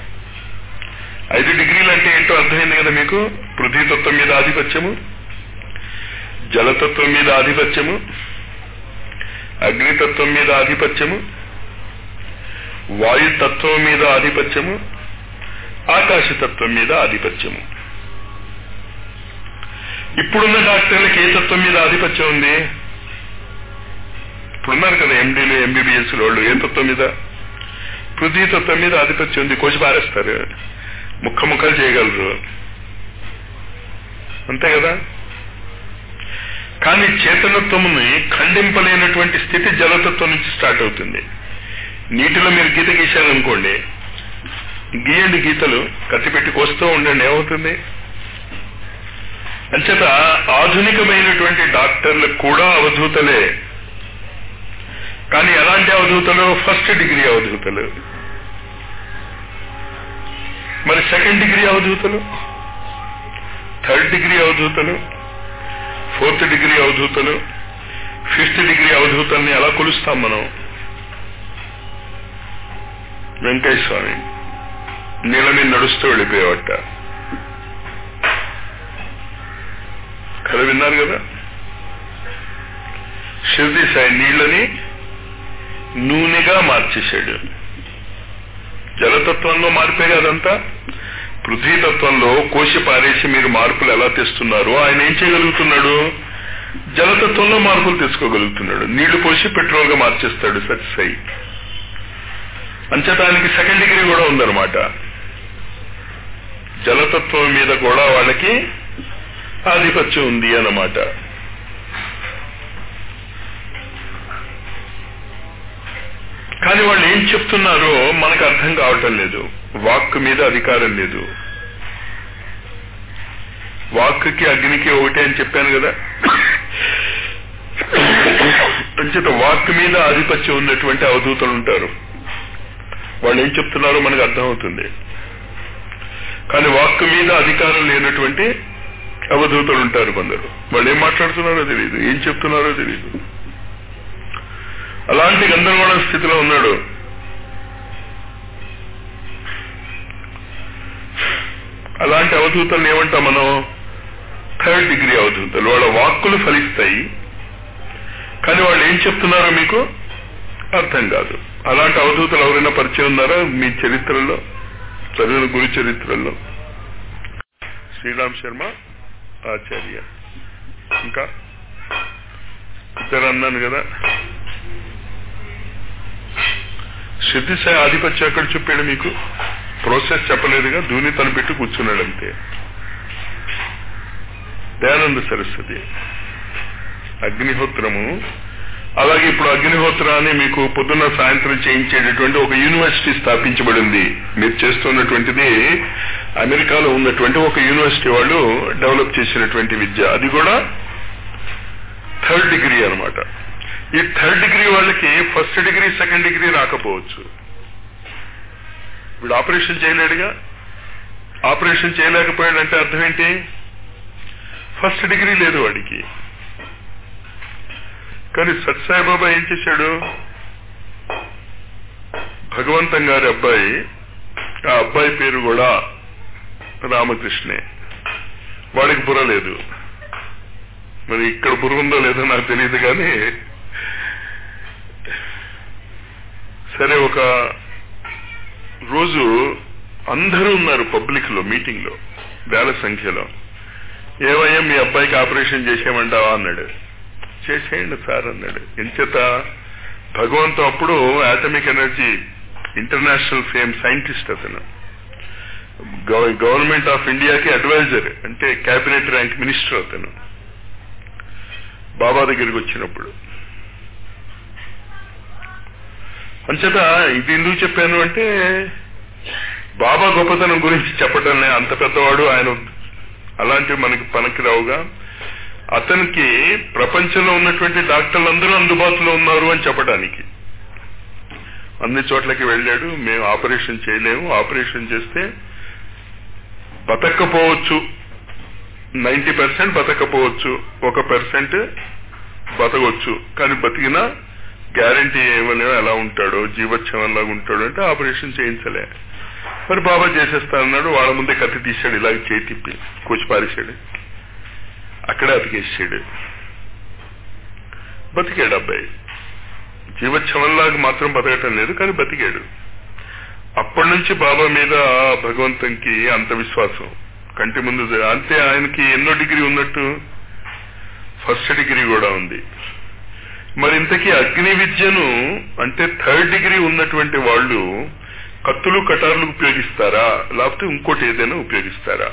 5 డిగ్రీలు అంటే ఏంటో అర్థమైంది కదా మీకు. పృథ్వీతత్వం మీద ఆధిపత్యము, జలతత్వం మీద ఆధిపత్యము, అగ్నితత్వం మీద ఆధిపత్యము, వాయుతత్వం మీద ఆధిపత్యము, ఆకాశతత్వం మీద ఆధిపత్యము. ఇప్పుడున్న డాక్టర్లకు ఏ తత్వం మీద ఆధిపత్యం ఉంది? ఇప్పుడున్నారు కదా ఎండీలు, ఎంబీబీఎస్ వాళ్ళు. ఏ తత్వం మీద? పృథ్వీతత్వం మీద ఆధిపత్యం ఉంది. కోసి పారేస్తారు, ముక్కలు చేయగలరు, అంతే కదా. కానీ చేతనత్వముని ఖండింపలేనటువంటి స్థితి జలతత్వం నుంచి స్టార్ట్ అవుతుంది. నీటిలో మీరు గీత గీశారనుకోండి, గీయండి గీతలు, కత్తి పెట్టి కోస్తూ ఉండండి, ఏమవుతుంది? అంచేత ఆధునికమైనటువంటి డాక్టర్లు కూడా అవధూతలే. కానీ ఎలాంటి అవధూతలు? ఫస్ట్ డిగ్రీ అవధూతలు. మరి సెకండ్ డిగ్రీ అవధూతలు, థర్డ్ డిగ్రీ అవధూతలు, 4th డిగ్రీ అవధూతలు, 5th డిగ్రీ అవధూతల్ని ఎలా కొలుస్తాం మనం? వెంకయ్య స్వామి నీళ్ళ మీద నడుస్తూ వెళ్ళిపోయేవట. కథ విన్నారు కదా. షిర్డీ సాయి నీళ్ళని నూనెగా మార్చేశాడు. జలతత్వంలో మార్పే కాదంతా. పృథ్వీతత్వంలో కోసి పారేసి మీరు మార్పులు ఎలా తెస్తున్నారో ఆయన ఏం చేయగలుగుతున్నాడు? జలతత్వంలో మార్పులు తెచ్చుకోగలుగుతున్నాడు. నీళ్లు పోసి పెట్రోల్ గా మార్చేస్తాడు సత్యసాయి. అంచటానికి సెకండ్ డిగ్రీ కూడా ఉందన్నమాట. జలతత్వం మీద కూడా వాళ్ళకి ఆధిపత్యం ఉంది అన్నమాట. కానీ వాళ్ళు ఏం చెప్తున్నారో మనకు అర్థం కావటం లేదు. వాక్ మీద అధికారం లేదు. వాక్కి అగ్నికి ఒకటే అని చెప్పాను కదా. అంచేత వాక్ మీద ఆధిపత్యం ఉన్నటువంటి అవధూతలు ఉంటారు. వాళ్ళు ఏం చెప్తున్నారో మనకు అర్థమవుతుంది. కానీ వాక్ మీద అధికారం లేనటువంటి అవధూతలు ఉంటారు కొందరు. వాళ్ళు ఏం మాట్లాడుతున్నారో తెలియదు, ఏం చెప్తున్నారో తెలియదు. అలాంటి గందరగోళ స్థితిలో ఉన్నాడు. అలాంటి అవధూతలు ఏమంటాం మనం? థర్డ్ డిగ్రీ అవధూతలు. వాళ్ళ వాక్కులు ఫలిస్తాయి, కానీ వాళ్ళు ఏం చెప్తున్నారో మీకు అర్థం కాదు. అలాంటి అవధూతలు ఎవరైనా పరిచయం ఉన్నారా మీ చరిత్రలో, చదివిన గురు చరిత్రలో? శ్రీరామ్ శర్మ ఆచార్య, ఇంకా ఇద్దరు అన్నాను కదా. షిర్డీ సాయి ఆధిపత్యం ఎక్కడ చెప్పాడు మీకు? ప్రాసెస్ చెప్పలేదుగా, దూని తను పెట్టి కూర్చున్నాడు అంతే. దయానంద సరస్వతి అగ్నిహోత్రము. అలాగే ఇప్పుడు అగ్నిహోత్రాన్ని మీకు పొద్దున్న సాయంత్రం చేయించేటటువంటి ఒక యూనివర్సిటీ స్థాపించబడింది. మీరు చేస్తున్నటువంటిది అమెరికాలో ఉన్నటువంటి ఒక యూనివర్సిటీ వాళ్ళు డెవలప్ చేసినటువంటి విద్య. అది కూడా థర్డ్ డిగ్రీ అన్నమాట. ఈ థర్డ్ డిగ్రీ వాళ్ళకి ఫస్ట్ డిగ్రీ సెకండ్ డిగ్రీ రాకపోవచ్చు. వీడు ఆపరేషన్ చేయలేడుగా. ఆపరేషన్ చేయలేకపోయాడంటే అర్థం ఏంటి? ఫస్ట్ డిగ్రీ లేదు వాడికి. కానీ సత్సాయిబాబా ఏం చేశాడు? భగవంతం గారి అబ్బాయి, ఆ అబ్బాయి పేరు కూడా రామకృష్ణే. వాడికి బుర్ర లేదు. మరి ఇక్కడ బుర్ర ఉందో లేదో నాకు తెలియదు. కానీ సరే, ఒక రోజు అందరూ ఉన్నారు పబ్లిక్ లో, మీటింగ్ లో వేల సంఖ్యలో. ఏవయ్యా మీ అబ్బాయికి ఆపరేషన్ చేసేయమంటావా అన్నాడు. చేసేయండి సార్ అన్నాడు. ఎంచేత భగవంతం అప్పుడు atomic energy international fame scientist. అతను గవర్నమెంట్ ఆఫ్ ఇండియాకి అడ్వైజర్, అంటే క్యాబినెట్ ర్యాంక్ మినిస్టర్. అతను బాబా దగ్గరికి వచ్చినప్పుడు అంచేత ఇది ఎందుకు చెప్పాను అంటే, బాబా గొప్పతనం గురించి చెప్పటం. అంత పెద్దవాడు ఆయన, అలాంటివి మనకి పనికి రావుగా. అతనికి ప్రపంచంలో ఉన్నటువంటి డాక్టర్లు అందరూ అందుబాటులో ఉన్నారు అని చెప్పడానికి అన్ని చోట్లకి వెళ్ళాడు. మేము ఆపరేషన్ చేయలేము, ఆపరేషన్ చేస్తే బతకపోవచ్చు, 90% బతకపోవచ్చు, 1% బతకొచ్చు. కానీ బతికినా గ్యారంటీ ఏమలేమో ఎలా ఉంటాడో, జీవోత్సవంలాగా ఉంటాడో అంటే ఆపరేషన్ చేయించలే. మరి బాబా చేసేస్తానన్నాడు. వాళ్ళ ముందే కత్తి తీశాడు, ఇలాగ చేయి తిప్పి కూచి పారేశాడు. అక్కడే అతికేసాడు. బతికాడు అబ్బాయి. జీవోత్సవంలాగా మాత్రం బతకటం లేదు, కానీ బతికాడు. అప్పటి నుంచి బాబా మీద భగవంతునికి అంత విశ్వాసం కంటి ముందు. అంతే, ఆయనకి ఎన్నో డిగ్రీ ఉన్నట్టు? ఫస్ట్ డిగ్రీ కూడా ఉంది. మరి ఇంతకీ అగ్ని విద్యను అంటే థర్డ్ డిగ్రీ ఉన్నటువంటి వాళ్ళు కత్తులు కటార్లు ఉపయోగిస్తారా, లేకపోతే ఇంకోటి ఏదైనా ఉపయోగిస్తారా?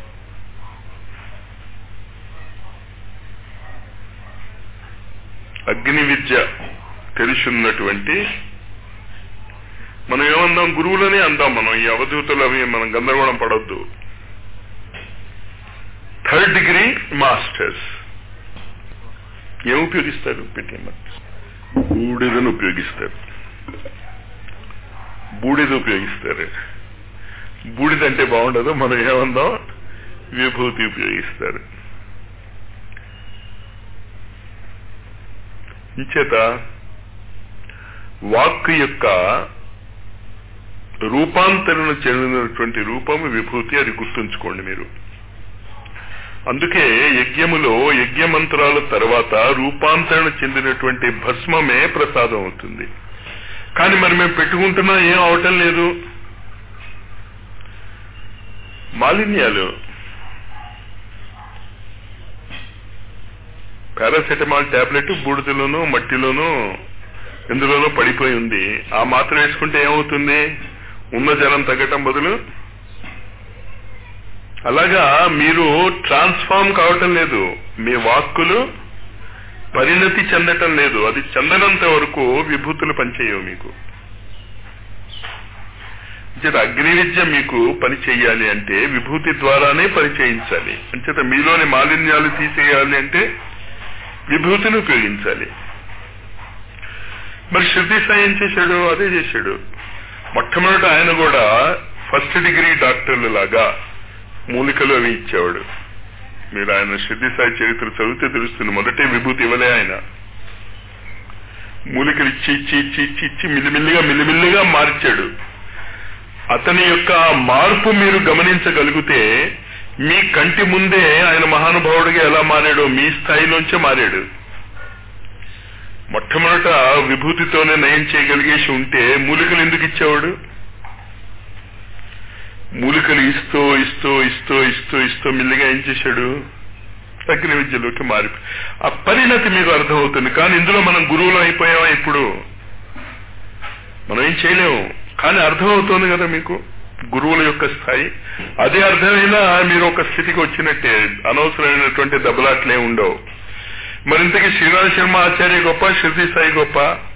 అగ్ని విద్య తెలుసున్నటువంటి మనం ఏమందాం? గురువులనే అందాం మనం. ఈ అవధూతలు అవి మనం గందరగోళం పడొద్దు. థర్డ్ డిగ్రీ మాస్టర్స్ ఏం ఉపయోగిస్తారు? బూడిదను ఉపయోగిస్తారు. బూడిద ఉపయోగిస్తారు. బూడిద అంటే బాగుండదు, మనం ఏమందాం? విభూతి ఉపయోగిస్తారు. ఇంచేత వాక్ యొక్క రూపాంతరణ చెందినటువంటి రూపము విభూతి, అది గుర్తుంచుకోండి మీరు. అందుకే యజ్ఞములో యజ్ఞ మంత్రాల తర్వాత రూపాంతరణ చెందినటువంటి భస్మమే ప్రసాదం అవుతుంది. కానీ మరి మేము పెట్టుకుంటున్నా ఏం అవటం లేదు. మాలిన్యాలు, పారాసెటమాల్ టాబ్లెట్ బూడిదలోనూ మట్టిలోనూ ఎందులోనూ పడిపోయి ఉంది. ఆ మాత్రం వేసుకుంటే ఏమవుతుంది? ఉన్న జనం తగ్గటం బదులు. అలాగా మీరు ట్రాన్స్ఫార్మ్ కావటం లేదు, మీ వాక్కులు పరిణతి చెందటం లేదు. అది చెందనంత వరకు విభూతులు పనిచేయవు మీకు. అగ్ని విద్య మీకు పని చేయాలి అంటే విభూతి ద్వారానే పని చేయించాలి. అంచేత మీలోని మాలిన్యాలు తీసేయాలి అంటే విభూతిని ఉపయోగించాలి. మరి శృతి సాయి ఏం చేశాడు? అదే చేశాడు. మొట్టమొదట ఆయన కూడా ఫస్ట్ డిగ్రీ డాక్టర్లు లాగా మూలికలు అవి ఇచ్చేవాడు. మీరు ఆయన శృతి సాయి చరిత్ర చదివితే తెలుస్తుంది. మొదటే విభూతి ఇవ్వలే ఆయన. మూలికలు ఇచ్చి ఇచ్చి ఇచ్చి ఇచ్చి ఇచ్చి మిల్లిమిల్లిగా మార్చాడు. అతని యొక్క మార్పు మీరు గమనించగలిగితే మీ కంటి ముందే ఆయన మహానుభావుడిగా ఎలా మారాడో మీ స్థాయిలోంచే మారాడు. మొట్టమొదట విభూతితోనే నయం చేయగలిగేసి ఉంటే మూలికలు ఎందుకు ఇచ్చేవాడు? మూలికలు ఇస్తూ ఇస్తూ ఇస్తూ ఇస్తూ ఇస్తూ మిల్లిగా ఏం చేశాడు? అగ్ని విద్యలోకి మారి. ఆ పరిణతి మీకు అర్థమవుతుంది. కానీ ఇందులో మనం గురువులు అయిపోయామా? ఇప్పుడు మనం ఏం చేయలేము. కానీ అర్థమవుతోంది కదా మీకు గురువుల యొక్క స్థాయి. అదే అర్థమైనా మీరు ఒక స్థితికి వచ్చినట్టే. అనవసరమైనటువంటి దెబ్బలాట్లే ఉండవు. మరింతకి శ్రీరామ్ శర్మ ఆచార్య గొప్ప, శృతి సాయి గొప్ప?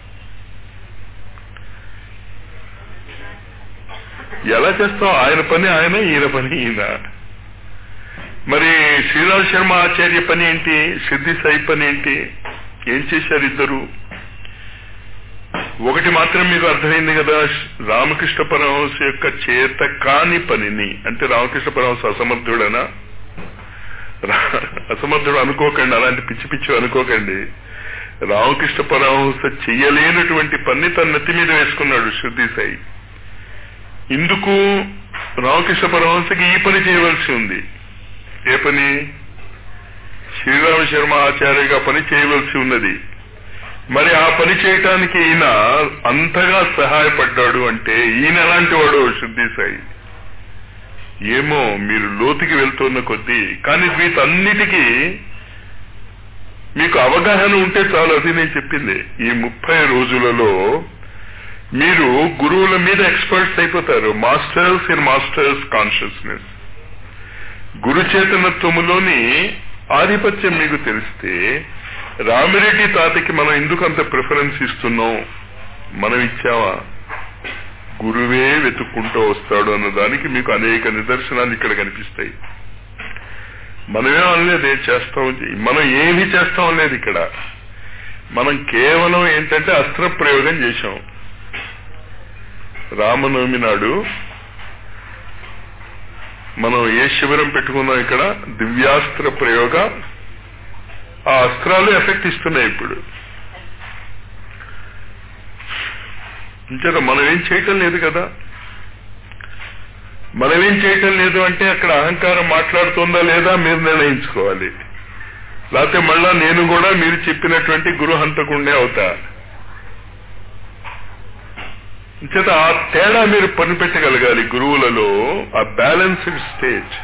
ఎలా చేస్తాం? ఆయన పని ఆయన, ఈయన పని ఈయన. మరి శ్రీరామ్ శర్మ ఆచార్య పని ఏంటి? శృతి సాయి పని ఏంటి? ఏం చేశారు ఇద్దరు? ఒకటి మాత్రం మీకు అర్థమైంది కదా, రామకృష్ణ పరమహంస యొక్క చేత కాని పనిని. అంటే రామకృష్ణ పరమహంస అసమర్థుడనా? అసమర్థుడు అనుకోకండి, అలాంటి పిచ్చి పిచ్చి అనుకోకండి. రామకృష్ణ పరమహంస చెయ్యలేనటువంటి పని తన నెత్తి మీద వేసుకున్నాడు శృతి సాయి. ఇందుకు రామకృష్ణ పరమహంసకి ఈ పని చేయవలసి ఉంది. ఏ పని? శ్రీరామ శర్మ ఆచార్యగా పని చేయవలసి ఉన్నది. మరి ఆ పని చేయటానికి ఈయన అంతగా సహాయపడ్డాడు అంటే ఈయన ఎలాంటి వాడు శృతి సాయి? ఏమో మీరు లోతుకి వెళ్తున్న కొద్దీ. కానీ వీటన్నిటికీ మీకు అవగాహన ఉంటే చాలు. అది నేను చెప్పింది. ఈ 30 రోజులలో మీరు గురువుల మీద ఎక్స్పర్ట్స్ అయిపోతారు. Masters in masters consciousness. గురు చేతనత్వములోని ఆధిపత్యం మీకు తెలిస్తే రామిరెడ్డి తాతకి మనం ఎందుకు అంత ప్రిఫరెన్స్ ఇస్తున్నాం? మనం ఇచ్చావా? గురువే వెతుక్కుంటూ వస్తాడు అన్నదానికి మీకు అనేక నిదర్శనాలు ఇక్కడ కనిపిస్తాయి. మనమే అనలేదు ఏం చేస్తాం, మనం ఏమి చేస్తాం లేదు. ఇక్కడ మనం కేవలం ఏంటంటే అస్త్ర ప్రయోగం చేశాం. రామనవమి నాడు మనం ఏ శిబిరం పెట్టుకున్నాం? ఇక్కడ దివ్యాస్త్ర ప్రయోగ. ఆ అస్త్రాలు ఎఫెక్ట్ ఇస్తున్నాయి ఇప్పుడు. ఇంచేత మనం ఏం చేయటం లేదు కదా. మనం ఏం చేయటం లేదు అంటే అక్కడ అహంకారం మాట్లాడుతుందా లేదా మీరు నిర్ణయించుకోవాలి. లేకపోతే మళ్ళా నేను కూడా మీరు చెప్పినటువంటి గురుహంతకుండే అవుతా. ఇంచేత ఆ తేడా మీరు పనిపెట్టగలగాలి గురువులలో. ఆ బ్యాలెన్స్డ్ స్టేట్,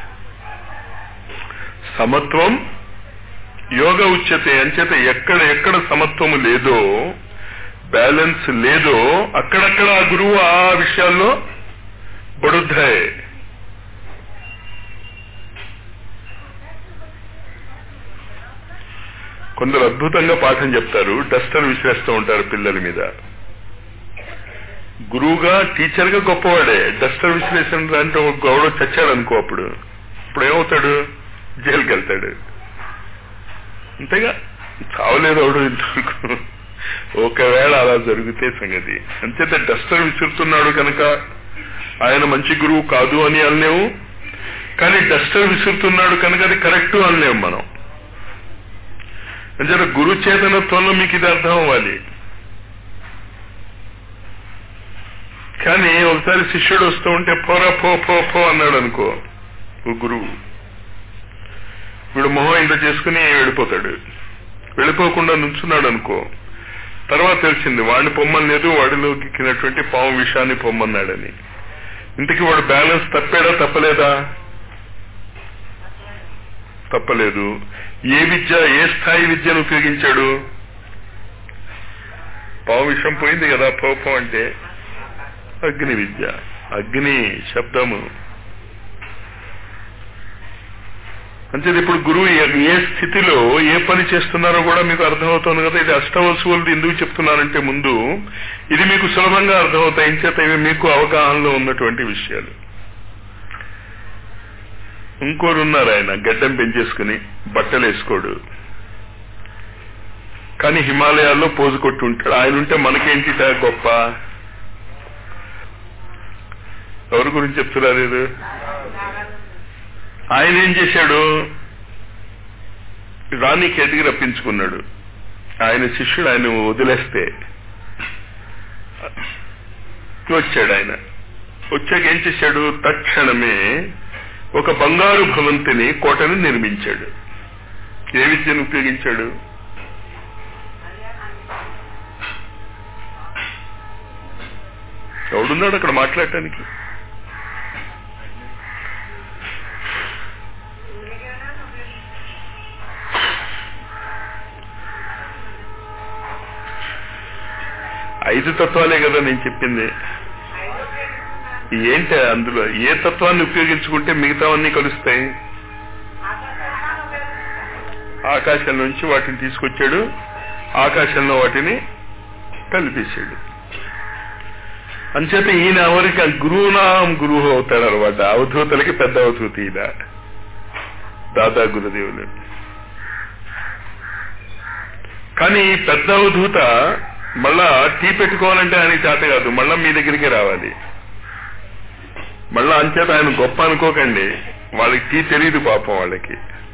సమత్వం యోగ ఉచ్యతే. అంచేత ఎక్కడ సమత్వము లేదో, బ్యాలెన్స్ లేదో అక్కడక్కడ ఆ గురువు ఆ విషయాల్లో బడుద్దాయే. కొందరు అద్భుతంగా పాఠం చెప్తారు, డస్టర్ విసిరేస్తూ ఉంటారు పిల్లల మీద. గురువుగా టీచర్గా గొప్పవాడే, డస్టర్ విశ్లేషణ అంటే ఒక గౌడ చచ్చాడు అనుకో, అప్పుడు ఏమవుతాడు? జైలుకి వెళ్తాడు. అంతేగా, చావలేదు అవడు ఇంతవరకు. ఒకవేళ అలా జరిగితే సంగతి. అంచేత డస్టర్ విసురుతున్నాడు కనుక ఆయన మంచి గురువు కాదు అని అనలేము. కానీ డస్టర్ విసురుతున్నాడు కనుక అది కరెక్ట్ అనలేము మనం. అంచేత గురు చేతనత్వంలో మీకు ఇది అర్థం అవ్వాలి. కానీ ఒకసారి శిష్యుడు వస్తూ ఉంటే పోరా పో పో పో అన్నాడు అనుకో ఓ గురువు, వీడు మొహం ఇంత చేసుకుని వెళ్ళిపోతాడు. వెళ్ళిపోకుండా నుంచున్నాడు అనుకో, తర్వాత తెలిసింది వాడిని పొమ్మలేదు, వాడిలో ఎక్కినటువంటి పాము విషాన్ని పొమ్మన్నాడని. ఇంతకీ వాడు బ్యాలెన్స్ తప్పాడా తప్పలేదా? తప్పలేదు. ఏ విద్య, ఏ స్థాయి విద్యను ఉపయోగించాడు? పాము విషం పోయింది కదా, పోపం అంటే అగ్ని విద్య, అగ్ని శబ్దము. అంటే ఇప్పుడు గురువు ఏ స్థితిలో ఏ పని చేస్తున్నారో కూడా మీకు అర్థమవుతుంది కదా. ఇది అష్టవసువులు ఎందుకు చెప్తున్నానంటే ముందు ఇది మీకు సులభంగా అర్థమవుతాయి. ఇంచేత ఇవి మీకు అవగాహనలో ఉన్నటువంటి విషయాలు. ఇంకోరు ఉన్నారు, ఆయన గడ్డం పెంచేసుకుని బట్టలు వేసుకోడు, కానీ హిమాలయాల్లో పోజు కొట్టి ఉంటాడు. ఆయన ఉంటే మనకేంటి గొప్ప? ఎవరి గురించి చెప్తున్నారు ఇది? ఆయన ఏం చేశాడు? రాణికి ఎదిగి రప్పించుకున్నాడు. ఆయన శిష్యుడు ఆయన వదిలేస్తే వచ్చాడు. ఆయన వచ్చాక ఏం చేశాడు? తక్షణమే ఒక బంగారు భవంతిని, కోటను నిర్మించాడు. ఏ విద్యను ఉపయోగించాడు? ఎవడున్నాడు అక్కడ మాట్లాడటానికి? ఐదు తత్వాలే కదా నేను చెప్పింది. ఏంటి అందులో ఏ తత్వాన్ని ఉపయోగించుకుంటే మిగతావన్నీ కలుస్తాయి? ఆకాశం నుంచి వాటిని తీసుకొచ్చాడు, ఆకాశంలో వాటిని కలిపేశాడు. అంచేత ఈయన ఎవరికి గురువునాం గురువు అవుతాడు అనమాట. అవధూతలకి పెద్ద అవధూత ఈయన దాదా గురుదేవులు. కానీ పెద్ద అవధూత మళ్ళా టీ పెట్టుకోవాలంటే ఆయన చేత కాదు, మళ్ళా మీ దగ్గరికి రావాలి. మళ్ళా అంచేత ఆయన గొప్ప అనుకోకండి, వాళ్ళకి టీ తెలియదు పాపం వాళ్ళకి.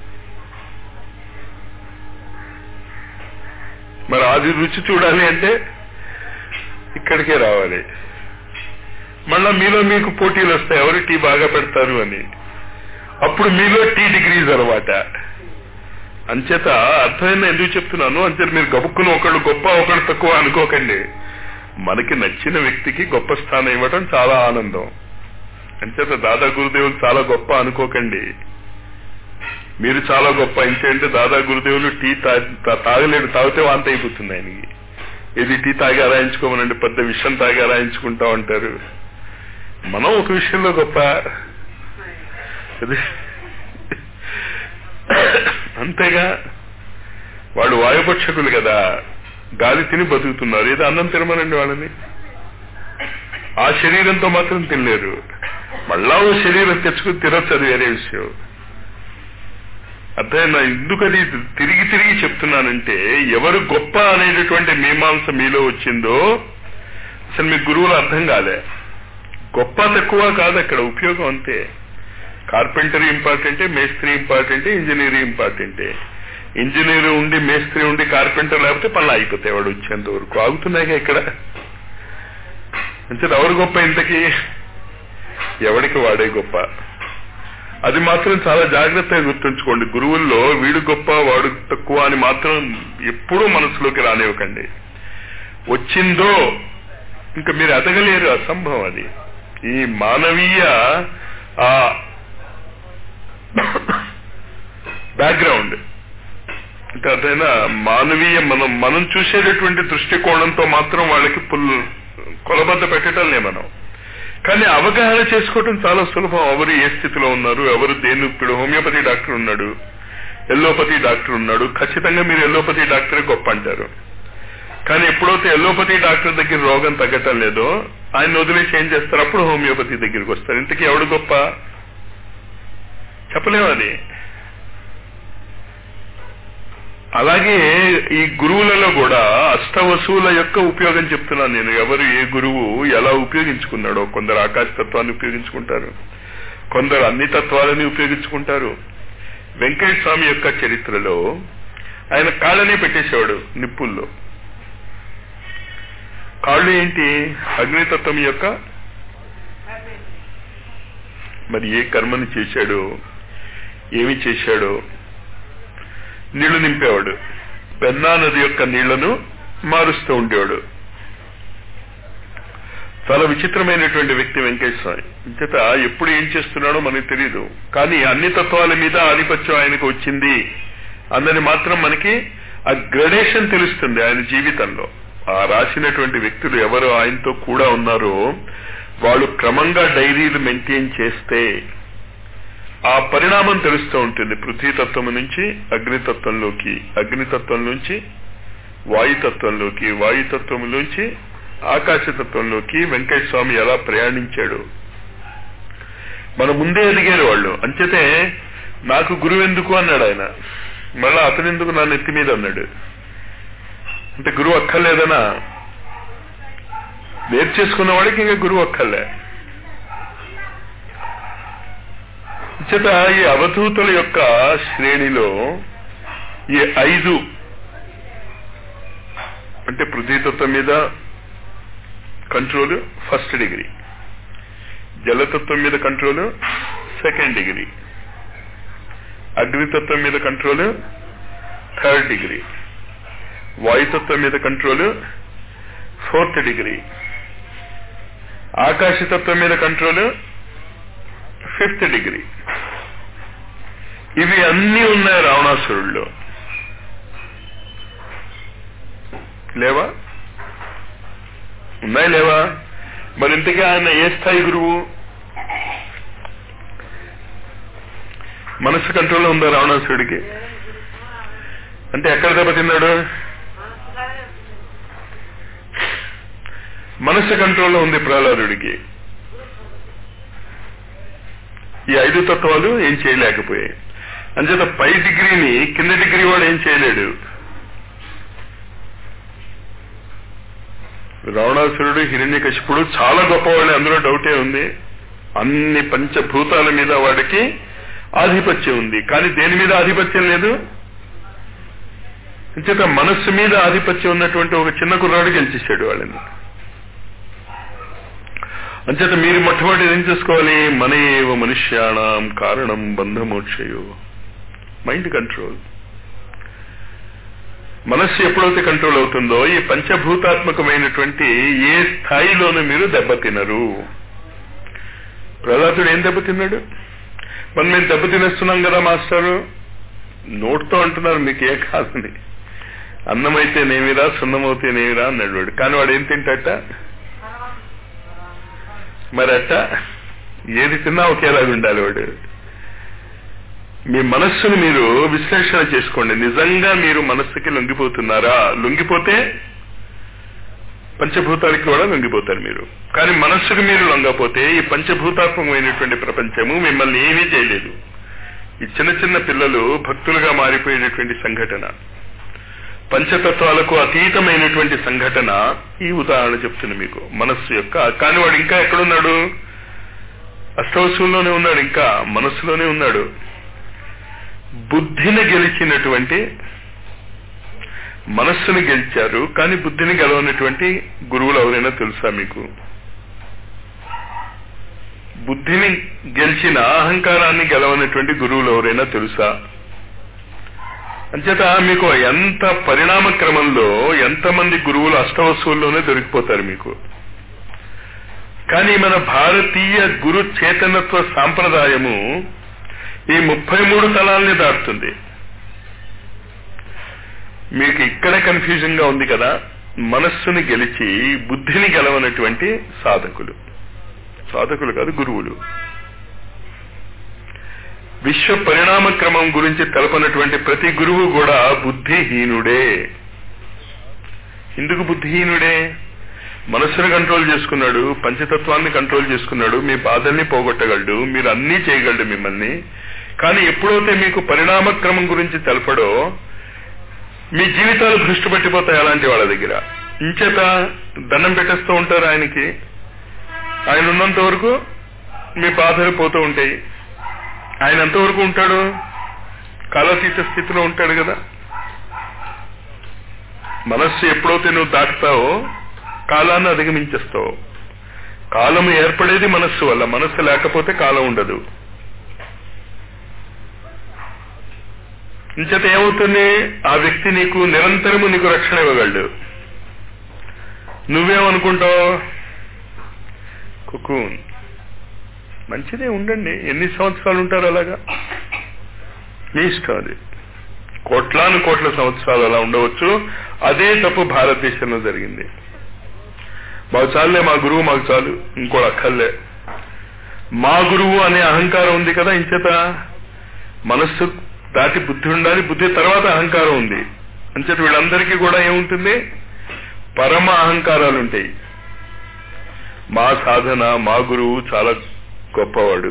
మరి అది రుచి చూడాలి అంటే ఇక్కడికే రావాలి. మళ్ళా మీలో మీకు పోటీలు వస్తాయి, ఎవరు టీ బాగా పెడతారు అని. అప్పుడు మీలో టీ డిగ్రీస్ అనమాట. అంచేత అర్థమైనా ఎందుకు చెప్తున్నాను? అంచేత మీరు గబుక్కుని ఒకళ్ళు గొప్ప ఒకళ్ళు తక్కువ అనుకోకండి. మనకి నచ్చిన వ్యక్తికి గొప్ప స్థానం ఇవ్వటం చాలా ఆనందం. అంచేత దాదా గురుదేవులు చాలా గొప్ప అనుకోకండి. మీరు చాలా గొప్ప. ఇంకేంటే దాదా గురుదేవులు టీ తాగలేడు, తాగితే వాంత అయిపోతుంది ఆయనకి. ఇది టీ తాగి ఆరాయించుకోమనండి, పెద్ద విషయం తాగి ఆరాయించుకుంటా ఉంటారు. మనం ఒక విషయంలో గొప్ప, అంతేగా. వాడు వాయుపక్షకులు కదా, గాలి తిని బతుకుతున్నారు. ఏదో అన్నం తినమనండి వాళ్ళని. ఆ శరీరంతో మాత్రం తినలేరు, మళ్ళా ఓ శరీరం తెచ్చుకుని తినొచ్చు, అది వేరే విషయం. అర్థమైనా? ఎందుకది తిరిగి తిరిగి చెప్తున్నానంటే ఎవరు గొప్ప అనేటటువంటి మీమాంస మీలో వచ్చిందో అసలు మీ గురువులు అర్థం కాలే. గొప్ప తక్కువ కాదు అక్కడ, ఉపయోగం అంతే. కార్పెంటరీ ఇంపార్టెంటే, మేస్త్రి ఇంపార్టెంటే, ఇంజనీరింగ్ ఇంపార్టెంటే. ఇంజనీర్ ఉండి మేస్త్రి ఉండి కార్పెంటర్ లేకపోతే పనులు అయిపోతాయి వాడు వచ్చేంత వరకు. ఆగుతున్నాయిగా ఇక్కడ. అంటే ఎవరు గొప్ప? ఇంతకీ ఎవడికి వాడే గొప్ప. అది మాత్రం చాలా జాగ్రత్తగా గుర్తుంచుకోండి. గురువుల్లో వీడు గొప్ప వాడు తక్కువ అని మాత్రం ఎప్పుడూ మనసులోకి రానివ్వకండి. వచ్చిందో ఇంకా మీరు ఎదగలేరు, అసంభవం అది. ఈ మానవీయ బ్యాక్గ్రౌండ్ అంటే అదైనా మానవీయ మనం చూసేటటువంటి దృష్టికోణంతో మాత్రం వాళ్ళకి కొలబద్ద పెట్టడంలే మనం. కానీ అవగాహన చేసుకోవటం చాలా సులభం. ఎవరు ఏ స్థితిలో ఉన్నారు, ఎవరు దేని. ఇప్పుడు హోమియోపతి డాక్టర్ ఉన్నాడు, ఎల్లోపతి డాక్టర్ ఉన్నాడు. ఖచ్చితంగా మీరు ఎల్లోపతి డాక్టరే గొప్ప అంటారు. కానీ ఎప్పుడైతే ఎల్లోపతి డాక్టర్ దగ్గర రోగం తగ్గటం లేదో ఆయన వదిలేసి ఏం చేస్తారు? అప్పుడు హోమియోపతి దగ్గరికి వస్తారు. ఇంతకీ ఎవడు గొప్ప చెప్పలేము అది. అలాగే ఈ గురువులలో కూడా అష్టవసువుల యొక్క ఉపయోగం చెప్తున్నాను నేను. ఎవరు ఏ గురువు ఎలా ఉపయోగించుకున్నాడో. కొందరు ఆకాశతత్వాన్ని ఉపయోగించుకుంటారు, కొందరు అన్ని తత్వాలని ఉపయోగించుకుంటారు. వెంకట స్వామి యొక్క చరిత్రలో ఆయన కాళ్ళనే పెట్టేసేవాడు నిప్పుల్లో. కాళ్ళు ఏంటి? అగ్నితత్వం యొక్క మరి ఏ కర్మని చేశాడో, ఏమి చేశాడో. నీళ్లు నింపేవాడు, పెన్నా నది యొక్క నీళ్లను మారుస్తూ ఉండేవాడు. చాలా విచిత్రమైనటువంటి వ్యక్తి వెంకటేశ్వర స్వామి. ఇంచేత ఎప్పుడు ఏం చేస్తున్నాడో మనకి తెలియదు, కానీ అన్ని తత్వాల మీద ఆధిపత్యం ఆయనకు వచ్చింది అన్నది మాత్రం మనకి ఆ గ్రడేషన్ తెలుస్తుంది ఆయన జీవితంలో. ఆ రాసినటువంటి వ్యక్తులు ఎవరు ఆయనతో కూడా ఉన్నారో వాళ్ళు క్రమంగా డైరీలు మెయింటైన్ చేస్తే ఆ పరిణామం తెలుస్తూ ఉంటుంది. పృథ్వీతత్వం నుంచి అగ్నితత్వంలోకి, అగ్నితత్వం నుంచి వాయుతత్వంలోకి, వాయుతత్వం నుంచి ఆకాశతత్వంలోకి వెంకటేశ్వర స్వామి ఎలా ప్రయాణించాడు మన ముందే ఎదిగారు వాళ్ళు. అంచేతే నాకు గురువు ఎందుకు అన్నాడు ఆయన. మళ్ళా అతనెందుకు నా నెత్తి మీద అన్నాడు అంటే గురువు అక్కర్లేదనా? నేర్చేసుకున్న వాడికి ఇంకా గురువు అక్కర్లే. అంచేత ఈ అవధూతుల యొక్క శ్రేణిలో ఈ 5 అంటే పృథ్వీతత్వం మీద కంట్రోల్ 1st డిగ్రీ, జలతత్వం మీద కంట్రోల్ 2nd డిగ్రీ, అగ్నితత్వం మీద కంట్రోల్ 3rd డిగ్రీ, వాయుతత్వం మీద కంట్రోల్ 4th డిగ్రీ, ఆకాశతత్వం మీద కంట్రోల్ 5th డిగ్రీ. ఇవి అన్నీ ఉన్నాయి రావణాసురుల్లో, లేవా? ఉన్నాయి లేవా? మరి ఇంతకీ ఆయన ఏ స్థాయి గురువు? మనస్సు కంట్రోల్లో ఉందా రావణాసురుడికి? అంటే ఎక్కడ దెబ్బతిన్నాడు? మనస్సు కంట్రోల్లో ఉంది ప్రహ్లాదుడికి. ఈ 5 తత్వాలు ఏం చేయలేకపోయాయి. అంచేత పై డిగ్రీని కింద డిగ్రీ వాడు ఏం చేయలేడు. రావణాసురుడు, హిరణ్యకశిపుడు చాలా గొప్పవాళ్ళు, అందులో డౌటే ఉంది. అన్ని పంచభూతాల మీద వాడికి ఆధిపత్యం ఉంది, కానీ దేని మీద ఆధిపత్యం లేదు. అంచేత మనస్సు మీద ఆధిపత్యం ఉన్నటువంటి ఒక చిన్న కుర్రాడు గెలిచేశాడు వాళ్ళని. అంచేత మీరు మొట్టమొదటి ఏం చేసుకోవాలి? మన ఏవ మనుష్యాణం కారణం బంధమోక్షయో. Mind control. మనస్సు ఎప్పుడైతే కంట్రోల్ అవుతుందో ఈ పంచభూతాత్మకమైనటువంటి ఏ స్థాయిలోనూ మీరు దెబ్బతినరు. ప్రహ్లాదుడు ఏం దెబ్బతిన్నాడు? మనం మేము దెబ్బతినేస్తున్నాం కదా మాస్టారు, నోట్తో అంటున్నారు మీకు ఏ కాదని. అన్నమైతే నేమిరా, సున్నమైతే నేమిరా అన్నాడు వాడు. కానీ వాడు ఏం తింటాట? మరి అట్ట ఏది తిన్నా ఒకేలాగా ఉండాలి వాడు. మీ మనస్సును మీరు విశ్లేషణ చేసుకోండి. నిజంగా మీరు మనస్సుకి లొంగిపోతున్నారా? లొంగిపోతే పంచభూతాలకి కూడా లొంగిపోతారు మీరు. కానీ మనస్సుకు మీరు లొంగపోతే ఈ పంచభూతాత్మకమైనటువంటి ప్రపంచము మిమ్మల్ని ఏమీ చేయలేదు. ఈ చిన్న చిన్న పిల్లలు భక్తులుగా మారిపోయినటువంటి సంఘటన, పంచతత్వాలకు అతీతమైనటువంటి సంఘటన ఈ ఉదాహరణ చెప్తుంది మీకు మనస్సు యొక్క. కానీ వాడు ఇంకా ఎక్కడున్నాడు? అష్టవస్తువుల్లోనే ఉన్నాడు, ఇంకా మనస్సులోనే ఉన్నాడు. బుద్ధిని గెలిచినటువంటి, మనస్సుని గెలిచారు కానీ బుద్ధిని గెలవనటువంటి గురువులు ఎవరైనా తెలుసా మీకు? బుద్ధిని గెలిచిన అహంకారాన్ని గెలవనటువంటి గురువులు ఎవరైనా తెలుసా? అంచేత మీకు ఎంత పరిణామ క్రమంలో ఎంతమంది గురువులు అష్టవస్తువుల్లోనే దొరికిపోతారు మీకు. కానీ మన భారతీయ గురు చైతన్యత్వ సాంప్రదాయము ఈ 33 తలాల్ని దాటుతుంది. మీకు ఇక్కడే కన్ఫ్యూజన్ గా ఉంది కదా. మనస్సుని గెలిచి బుద్ధిని గెలవనటువంటి సాధకులు, సాధకులు కాదు గురువులు. విశ్వ పరిణామ క్రమం గురించి తెలపనటువంటి ప్రతి గురువు కూడా బుద్ధిహీనుడే. ఎందుకు బుద్ధిహీనుడే? మనస్సును కంట్రోల్ చేసుకున్నాడు, పంచతత్వాన్ని కంట్రోల్ చేసుకున్నాడు, మీ బాధల్ని పోగొట్టగలడు, మీరు అన్నీ చేయగలడు మిమ్మల్ని. కానీ ఎప్పుడైతే మీకు పరిణామ క్రమం గురించి తెలపడో మీ జీవితాలు భ్రష్టు పట్టిపోతాయి అలాంటి వాళ్ళ దగ్గర. ఇంచేత దండం పెట్టేస్తూ ఉంటారు ఆయనకి. ఆయన ఉన్నంత వరకు మీ బాధలు పోతూ ఉంటాయి. ఆయన ఎంతవరకు ఉంటాడు? కాలాతీత స్థితిలో ఉంటాడు కదా. మనస్సు ఎప్పుడైతే నువ్వు దాటుతావో కాలాన్ని అధిగమించేస్తావు. కాలము ఏర్పడేది మనస్సు వల్ల. మనస్సు లేకపోతే కాలం ఉండదు. ఇంచేత ఏమవుతుంది, ఆ వ్యక్తి నీకు నిరంతరము నీకు రక్షణ ఇవ్వగలడు. నువ్వేమనుకుంటావు, కుకూన్ మంచిదే ఉండండి, ఎన్ని సంవత్సరాలు ఉంటారు అలాగా, మీ ఇష్టం. అది కోట్లాను కోట్ల సంవత్సరాలు అలా ఉండవచ్చు. అదే తప్పు భారతదేశంలో జరిగింది. మాకు చాలులే, మా గురువు మాకు చాలు, ఇంకోటి అక్కర్లే. మా గురువు అనే అహంకారం ఉంది కదా, ఇంచేత మనస్సు దాటి బుద్ధి ఉండాలి, బుద్ధి తర్వాత అహంకారం ఉంది. అంచేత వీళ్ళందరికీ కూడా ఏముంటుంది, పరమ అహంకారాలు ఉంటాయి. మా సాధన, మా గురువు చాలా గొప్పవాడు.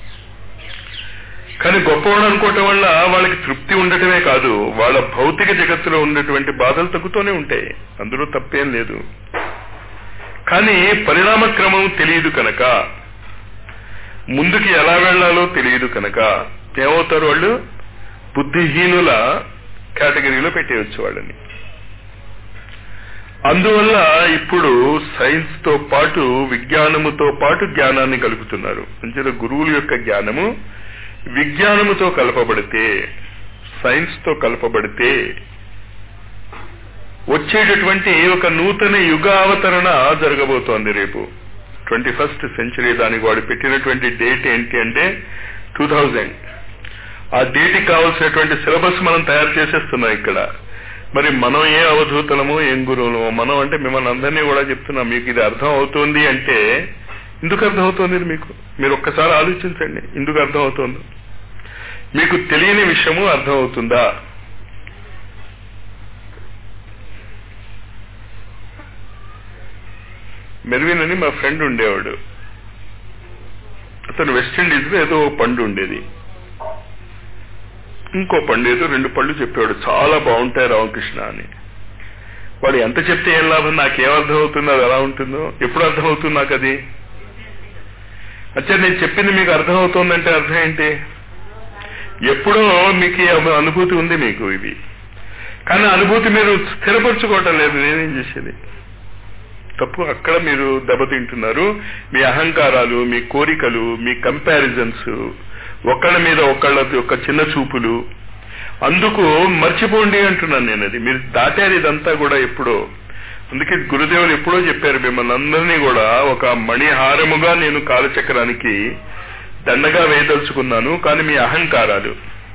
కానీ గొప్పవాడు అనుకోవటం వల్ల వాళ్ళకి తృప్తి ఉండటమే కాదు, వాళ్ళ భౌతిక జగత్తులో ఉన్నటువంటి బాధలు తగ్గుతూనే ఉంటాయి, అందులో తప్పేం లేదు. కానీ పరిణామ క్రమం తెలియదు కనుక, ముందుకి ఎలా వెళ్లాలో తెలియదు కనుక ఏమవుతారు, వాళ్ళు బుద్ధిహీనుల కేటగిరీలో పెట్టేయచ్చు వాళ్ళని. అందువల్ల ఇప్పుడు సైన్స్ తో పాటు విజ్ఞానముతో పాటు జ్ఞానాన్ని కలుపుతున్నారు. అంటే గురువుల యొక్క జ్ఞానము విజ్ఞానముతో కలపబడితే, సైన్స్ తో కలపబడితే వచ్చేటటువంటి ఒక నూతన యుగావతరణ జరగబోతోంది రేపు 21st సెంచరీ. దానికి వాడు పెట్టినటువంటి డేట్ ఏంటి అంటే 2000. ఆ డేట్కి కావాల్సినటువంటి సిలబస్ మనం తయారు చేసేస్తున్నాం ఇక్కడ. మరి మనం ఏ అవధూతలమో ఏం గురువులమో, మనం అంటే మిమ్మల్ని అందరినీ కూడా చెప్తున్నాం, మీకు ఇది అర్థం అవుతోంది అంటే ఎందుకు అర్థం అవుతోంది మీకు, మీరు ఒక్కసారి ఆలోచించండి, ఎందుకు అర్థం అవుతోంది. మీకు తెలియని విషయము అర్థం అవుతుందా? మెర్విన్ అని మా ఫ్రెండ్ ఉండేవాడు. అతను వెస్టిండీస్ లో ఏదో పండు ఉండేది, ఇంకో పండు ఏదో 2 పళ్ళు చెప్పేవాడు, చాలా బాగుంటాయి రామకృష్ణ అని. వాడు ఎంత చెప్తే ఏం లాభం, నాకేం అర్థం అవుతుందో అది ఎలా ఉంటుందో, ఎప్పుడు అర్థం అవుతుంది నాకు అది. అచ్చా, నేను చెప్పింది మీకు అర్థం అవుతుందంటే అర్థం ఏంటి, ఎప్పుడో మీకు అనుభూతి ఉంది మీకు ఇవి, కానీ అనుభూతి మీరు స్థిరపరచుకోవటం లేదు. నేనేం చేసేది తప్పు, అక్కడ మీరు దెబ్బతింటున్నారు. మీ అహంకారాలు, మీ కోరికలు, మీ కంపారిజన్స్, ఒకళ్ళ మీద ఒకళ్ళ యొక్క చిన్న చూపులు, అందుకు మర్చిపోండి అంటున్నాను నేను. అది మీరు దాటారు ఇదంతా కూడా ఎప్పుడో. అందుకే గురుదేవులు ఎప్పుడో చెప్పారు, మిమ్మల్ని అందరినీ కూడా ఒక మణిహారముగా నేను కాలచక్రానికి దండగా వేయదలుచుకున్నాను. కానీ మీ అహంకారాలు,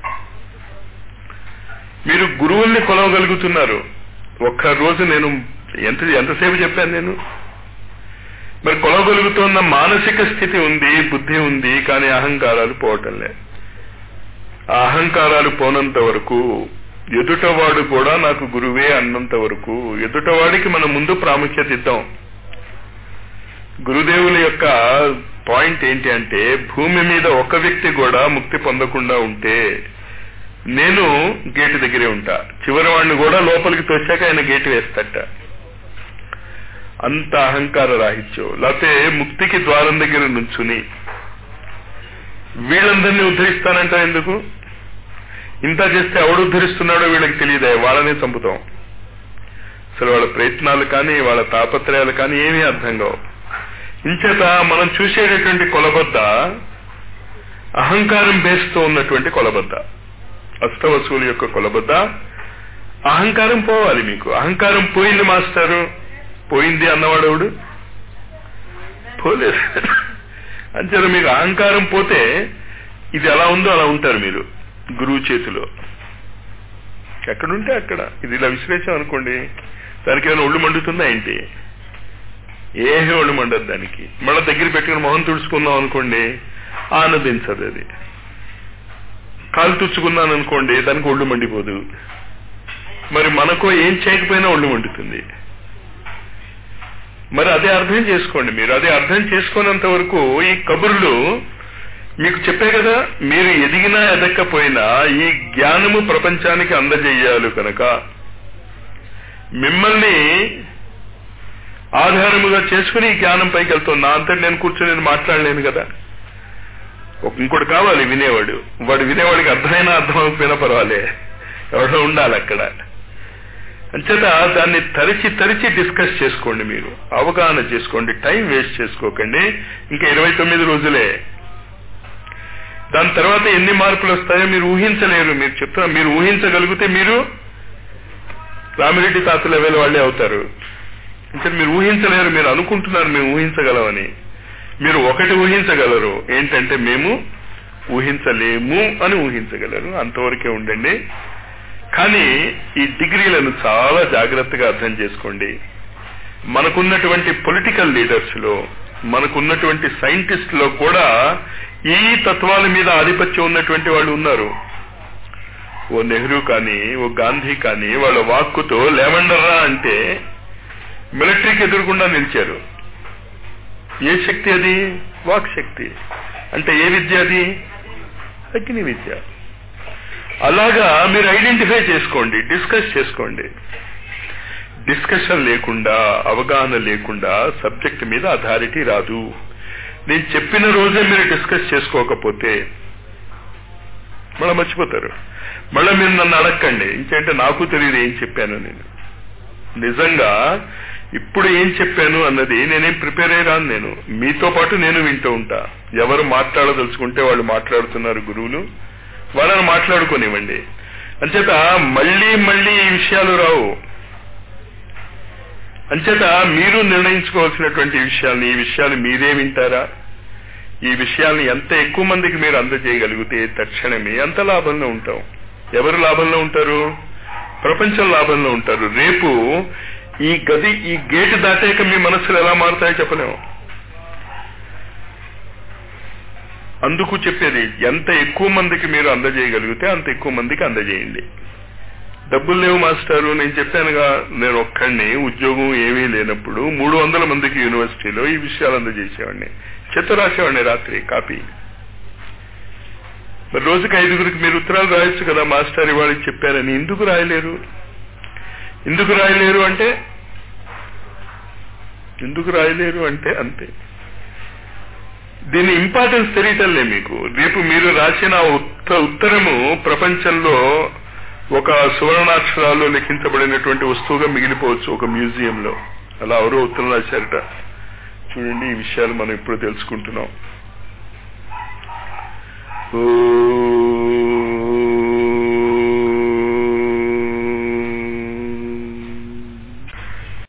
మీరు గురువుల్ని కొలవగలుగుతున్నారు. ఒక్కరోజు నేను ఎంతసేపు చెప్పాను నేను. మరి కొలవగలుగుతున్న మానసిక స్థితి ఉంది, బుద్ధి ఉంది, కానీ అహంకారాలు పోవటంలే. ఆ అహంకారాలు పోనంత వరకు, ఎదుటవాడు కూడా నాకు గురువే అన్నంత వరకు, ఎదుటవాడికి మనం ముందు ప్రాముఖ్యత ఇద్దాం. గురుదేవుల యొక్క పాయింట్ ఏంటి అంటే, భూమి మీద ఒక వ్యక్తి కూడా ముక్తి పొందకుండా ఉంటే నేను గేటు దగ్గరే ఉంటా, చివరి వాడిని కూడా లోపలికి తోచాక ఆయన గేటు వేస్తట. అంత అహంకార రాహిత్యం. లేకపోతే ముక్తికి ద్వారం దగ్గర నుంచుని వీళ్ళందరినీ ఉద్ధరిస్తానంట. ఎందుకు ఇంత చేస్తే ఎవడు ఉద్ధరిస్తున్నాడో వీళ్ళకి తెలియదే, వాళ్ళనే చంపుతాం. అసలు వాళ్ళ ప్రయత్నాలు కానీ వాళ్ళ తాపత్రయాలు కానీ ఏమీ అర్థం కావు. ఇంచేత మనం చూసేటటువంటి కొలబద్ద అహంకారం బేస్తో ఉన్నటువంటి కొలబద్ద, అష్టవసువుల యొక్క కొలబద్ద. అహంకారం పోవాలి మీకు. అహంకారం పోయింది మాస్టారు, పోయింది అన్నవాడవుడు పోలేదు. అంచేత మీకు అహంకారం పోతే ఇది ఎలా ఉందో అలా ఉంటారు మీరు గురువు చేతిలో. ఎక్కడుంటే అక్కడ. ఇది ఇలా విశ్లేషం అనుకోండి, దానికి ఏమైనా ఒళ్ళు మండుతుందా ఏంటి? ఏమీ ఒళ్ళు మండదు దానికి. మళ్ళీ దగ్గర పెట్టుకుని మొహం తుడుచుకుందాం అనుకోండి, ఆనందించదు అది. కాలు తుడుచుకున్నాను అనుకోండి, దానికి ఒళ్ళు మండిపోదు. మరి మనకు ఏం చేయకపోయినా ఒళ్ళు మండుతుంది. మరి అదే అర్థం చేసుకోండి మీరు. అదే అర్థం చేసుకున్నంత వరకు ఈ కబుర్లు మీకు చెప్పే కదా, మీరు ఎదిగినా ఎదక్కపోయినా ఈ జ్ఞానము ప్రపంచానికి అందజేయాలి కనుక మిమ్మల్ని ఆధారముగా చేసుకుని ఈ జ్ఞానం పైకి వెళ్తున్నా. అంతా నేను కూర్చొని మాట్లాడలేను కదా. ఇంకోటి కావాలి వినేవాడు. వాడు వినేవాడికి అర్థమైనా అర్థం అవ్వకపోయినా పర్వాలే, ఎవడో ఉండాలి అక్కడ. అంచేత దాన్ని తరిచి డిస్కస్ చేసుకోండి, మీరు అవగాహన చేసుకోండి, టైం వేస్ట్ చేసుకోకండి. ఇంకా 29 రోజులే. దాని తర్వాత ఎన్ని మార్పులు వస్తాయో మీరు ఊహించలేరు. మీరు చెప్తున్నా, మీరు ఊహించగలిగితే మీరు రామిరెడ్డి తాత లెవెల్ వాళ్ళే అవుతారు. అంటే మీరు ఊహించలేరు. మీరు అనుకుంటున్నారు మేము ఊహించగలమని. మీరు ఒకటి ఊహించగలరు, ఏంటంటే మేము ఊహించలేము అని ఊహించగలరు. అంతవరకే ఉండండి. కానీ ఈ డిగ్రీలను చాలా జాగ్రత్తగా అర్థం చేసుకోండి. మనకున్నటువంటి పొలిటికల్ లీడర్స్ లో, మనకున్నటువంటి సైంటిస్ట్ లో కూడా ఈ తత్వాల మీద ఆధిపత్యం ఉన్నటువంటి వాళ్ళు ఉన్నారు. ఓ నెహ్రూ కానీ, ఓ గాంధీ కానీ వాళ్ళ వాక్కుతో లేవండర్రా అంటే మిలిటరీకి ఎదురుకుండా నిలిచారు. ఏ శక్తి అది? వాక్ శక్తి. అంటే ఏ విద్య అది? అగ్ని విద్య. అలాగా మీరు ఐడెంటిఫై చేసుకోండి, డిస్కస్ చేసుకోండి. డిస్కషన్ లేకుండా, అవగాహన లేకుండా సబ్జెక్ట్ మీద అథారిటీ రాదు. నేను చెప్పిన రోజే మీరు డిస్కస్ చేసుకోకపోతే మళ్ళీ మర్చిపోతారు. మళ్ళీ మీరు నన్ను అడగండి, ఇంకేంటే నాకు తెలియదు ఏం చెప్పాను నేను. నిజంగా ఇప్పుడు ఏం చెప్పాను అన్నది నేనేం ప్రిపేర్ అయ్యి రాను. నేను మీతో పాటు నేను వింటూ ఉంటా. ఎవరు మాట్లాడదలుచుకుంటే వాళ్ళు మాట్లాడుతున్నారు, గురువులు, వాళ్ళని మాట్లాడుకోనివ్వండి. అంచేత మళ్ళీ ఈ విషయాలు రావు. అంచేత మీరు నిర్ణయించుకోవాల్సినటువంటి విషయాల్ని, ఈ విషయాలు మీరే వింటారా? ఈ విషయాల్ని ఎంత ఎక్కువ మందికి మీరు అందజేయగలిగితే తక్షణమే అంత లాభంలో ఉంటాం. ఎవరు లాభంలో ఉంటారు? ప్రపంచం లాభంలో ఉంటారు. రేపు ఈ గేటు దాటాక మీ మనసులు ఎలా మారుతాయో చెప్పలేము. అందుకు చెప్పేది, ఎంత ఎక్కువ మందికి మీరు అందజేయగలిగితే అంత ఎక్కువ మందికి అందజేయండి. డబ్బులు లేవు మాస్టారు, నేను చెప్పానుగా, నేను ఒక్కడిని, ఉద్యోగం ఏమీ లేనప్పుడు 300 మందికి యూనివర్సిటీలో ఈ విషయాలు అందజేసేవాడిని. చెత్త రాసేవాడిని రాత్రి కాపీ. మరి రోజుకి 5గురికి మీరు ఉత్తరాలు రాయొచ్చు కదా, మాస్టర్ ఇవాళ చెప్పారని. ఎందుకు రాయలేరు? ఎందుకు రాయలేరు అంటే అంతే. దీని ఇంపార్టెన్స్ తెలియటంలే మీకు. రేపు మీరు రాసిన ఉత్తరము ప్రపంచంలో ఒక సువర్ణాక్షరాల్లో లిఖించబడినటువంటి వస్తువుగా మిగిలిపోవచ్చు ఒక మ్యూజియంలో. అలా ఎవరో ఉత్తరం రాశారట. చూడండి, ఈ విషయాలు మనం ఇప్పుడు తెలుసుకుంటున్నాం.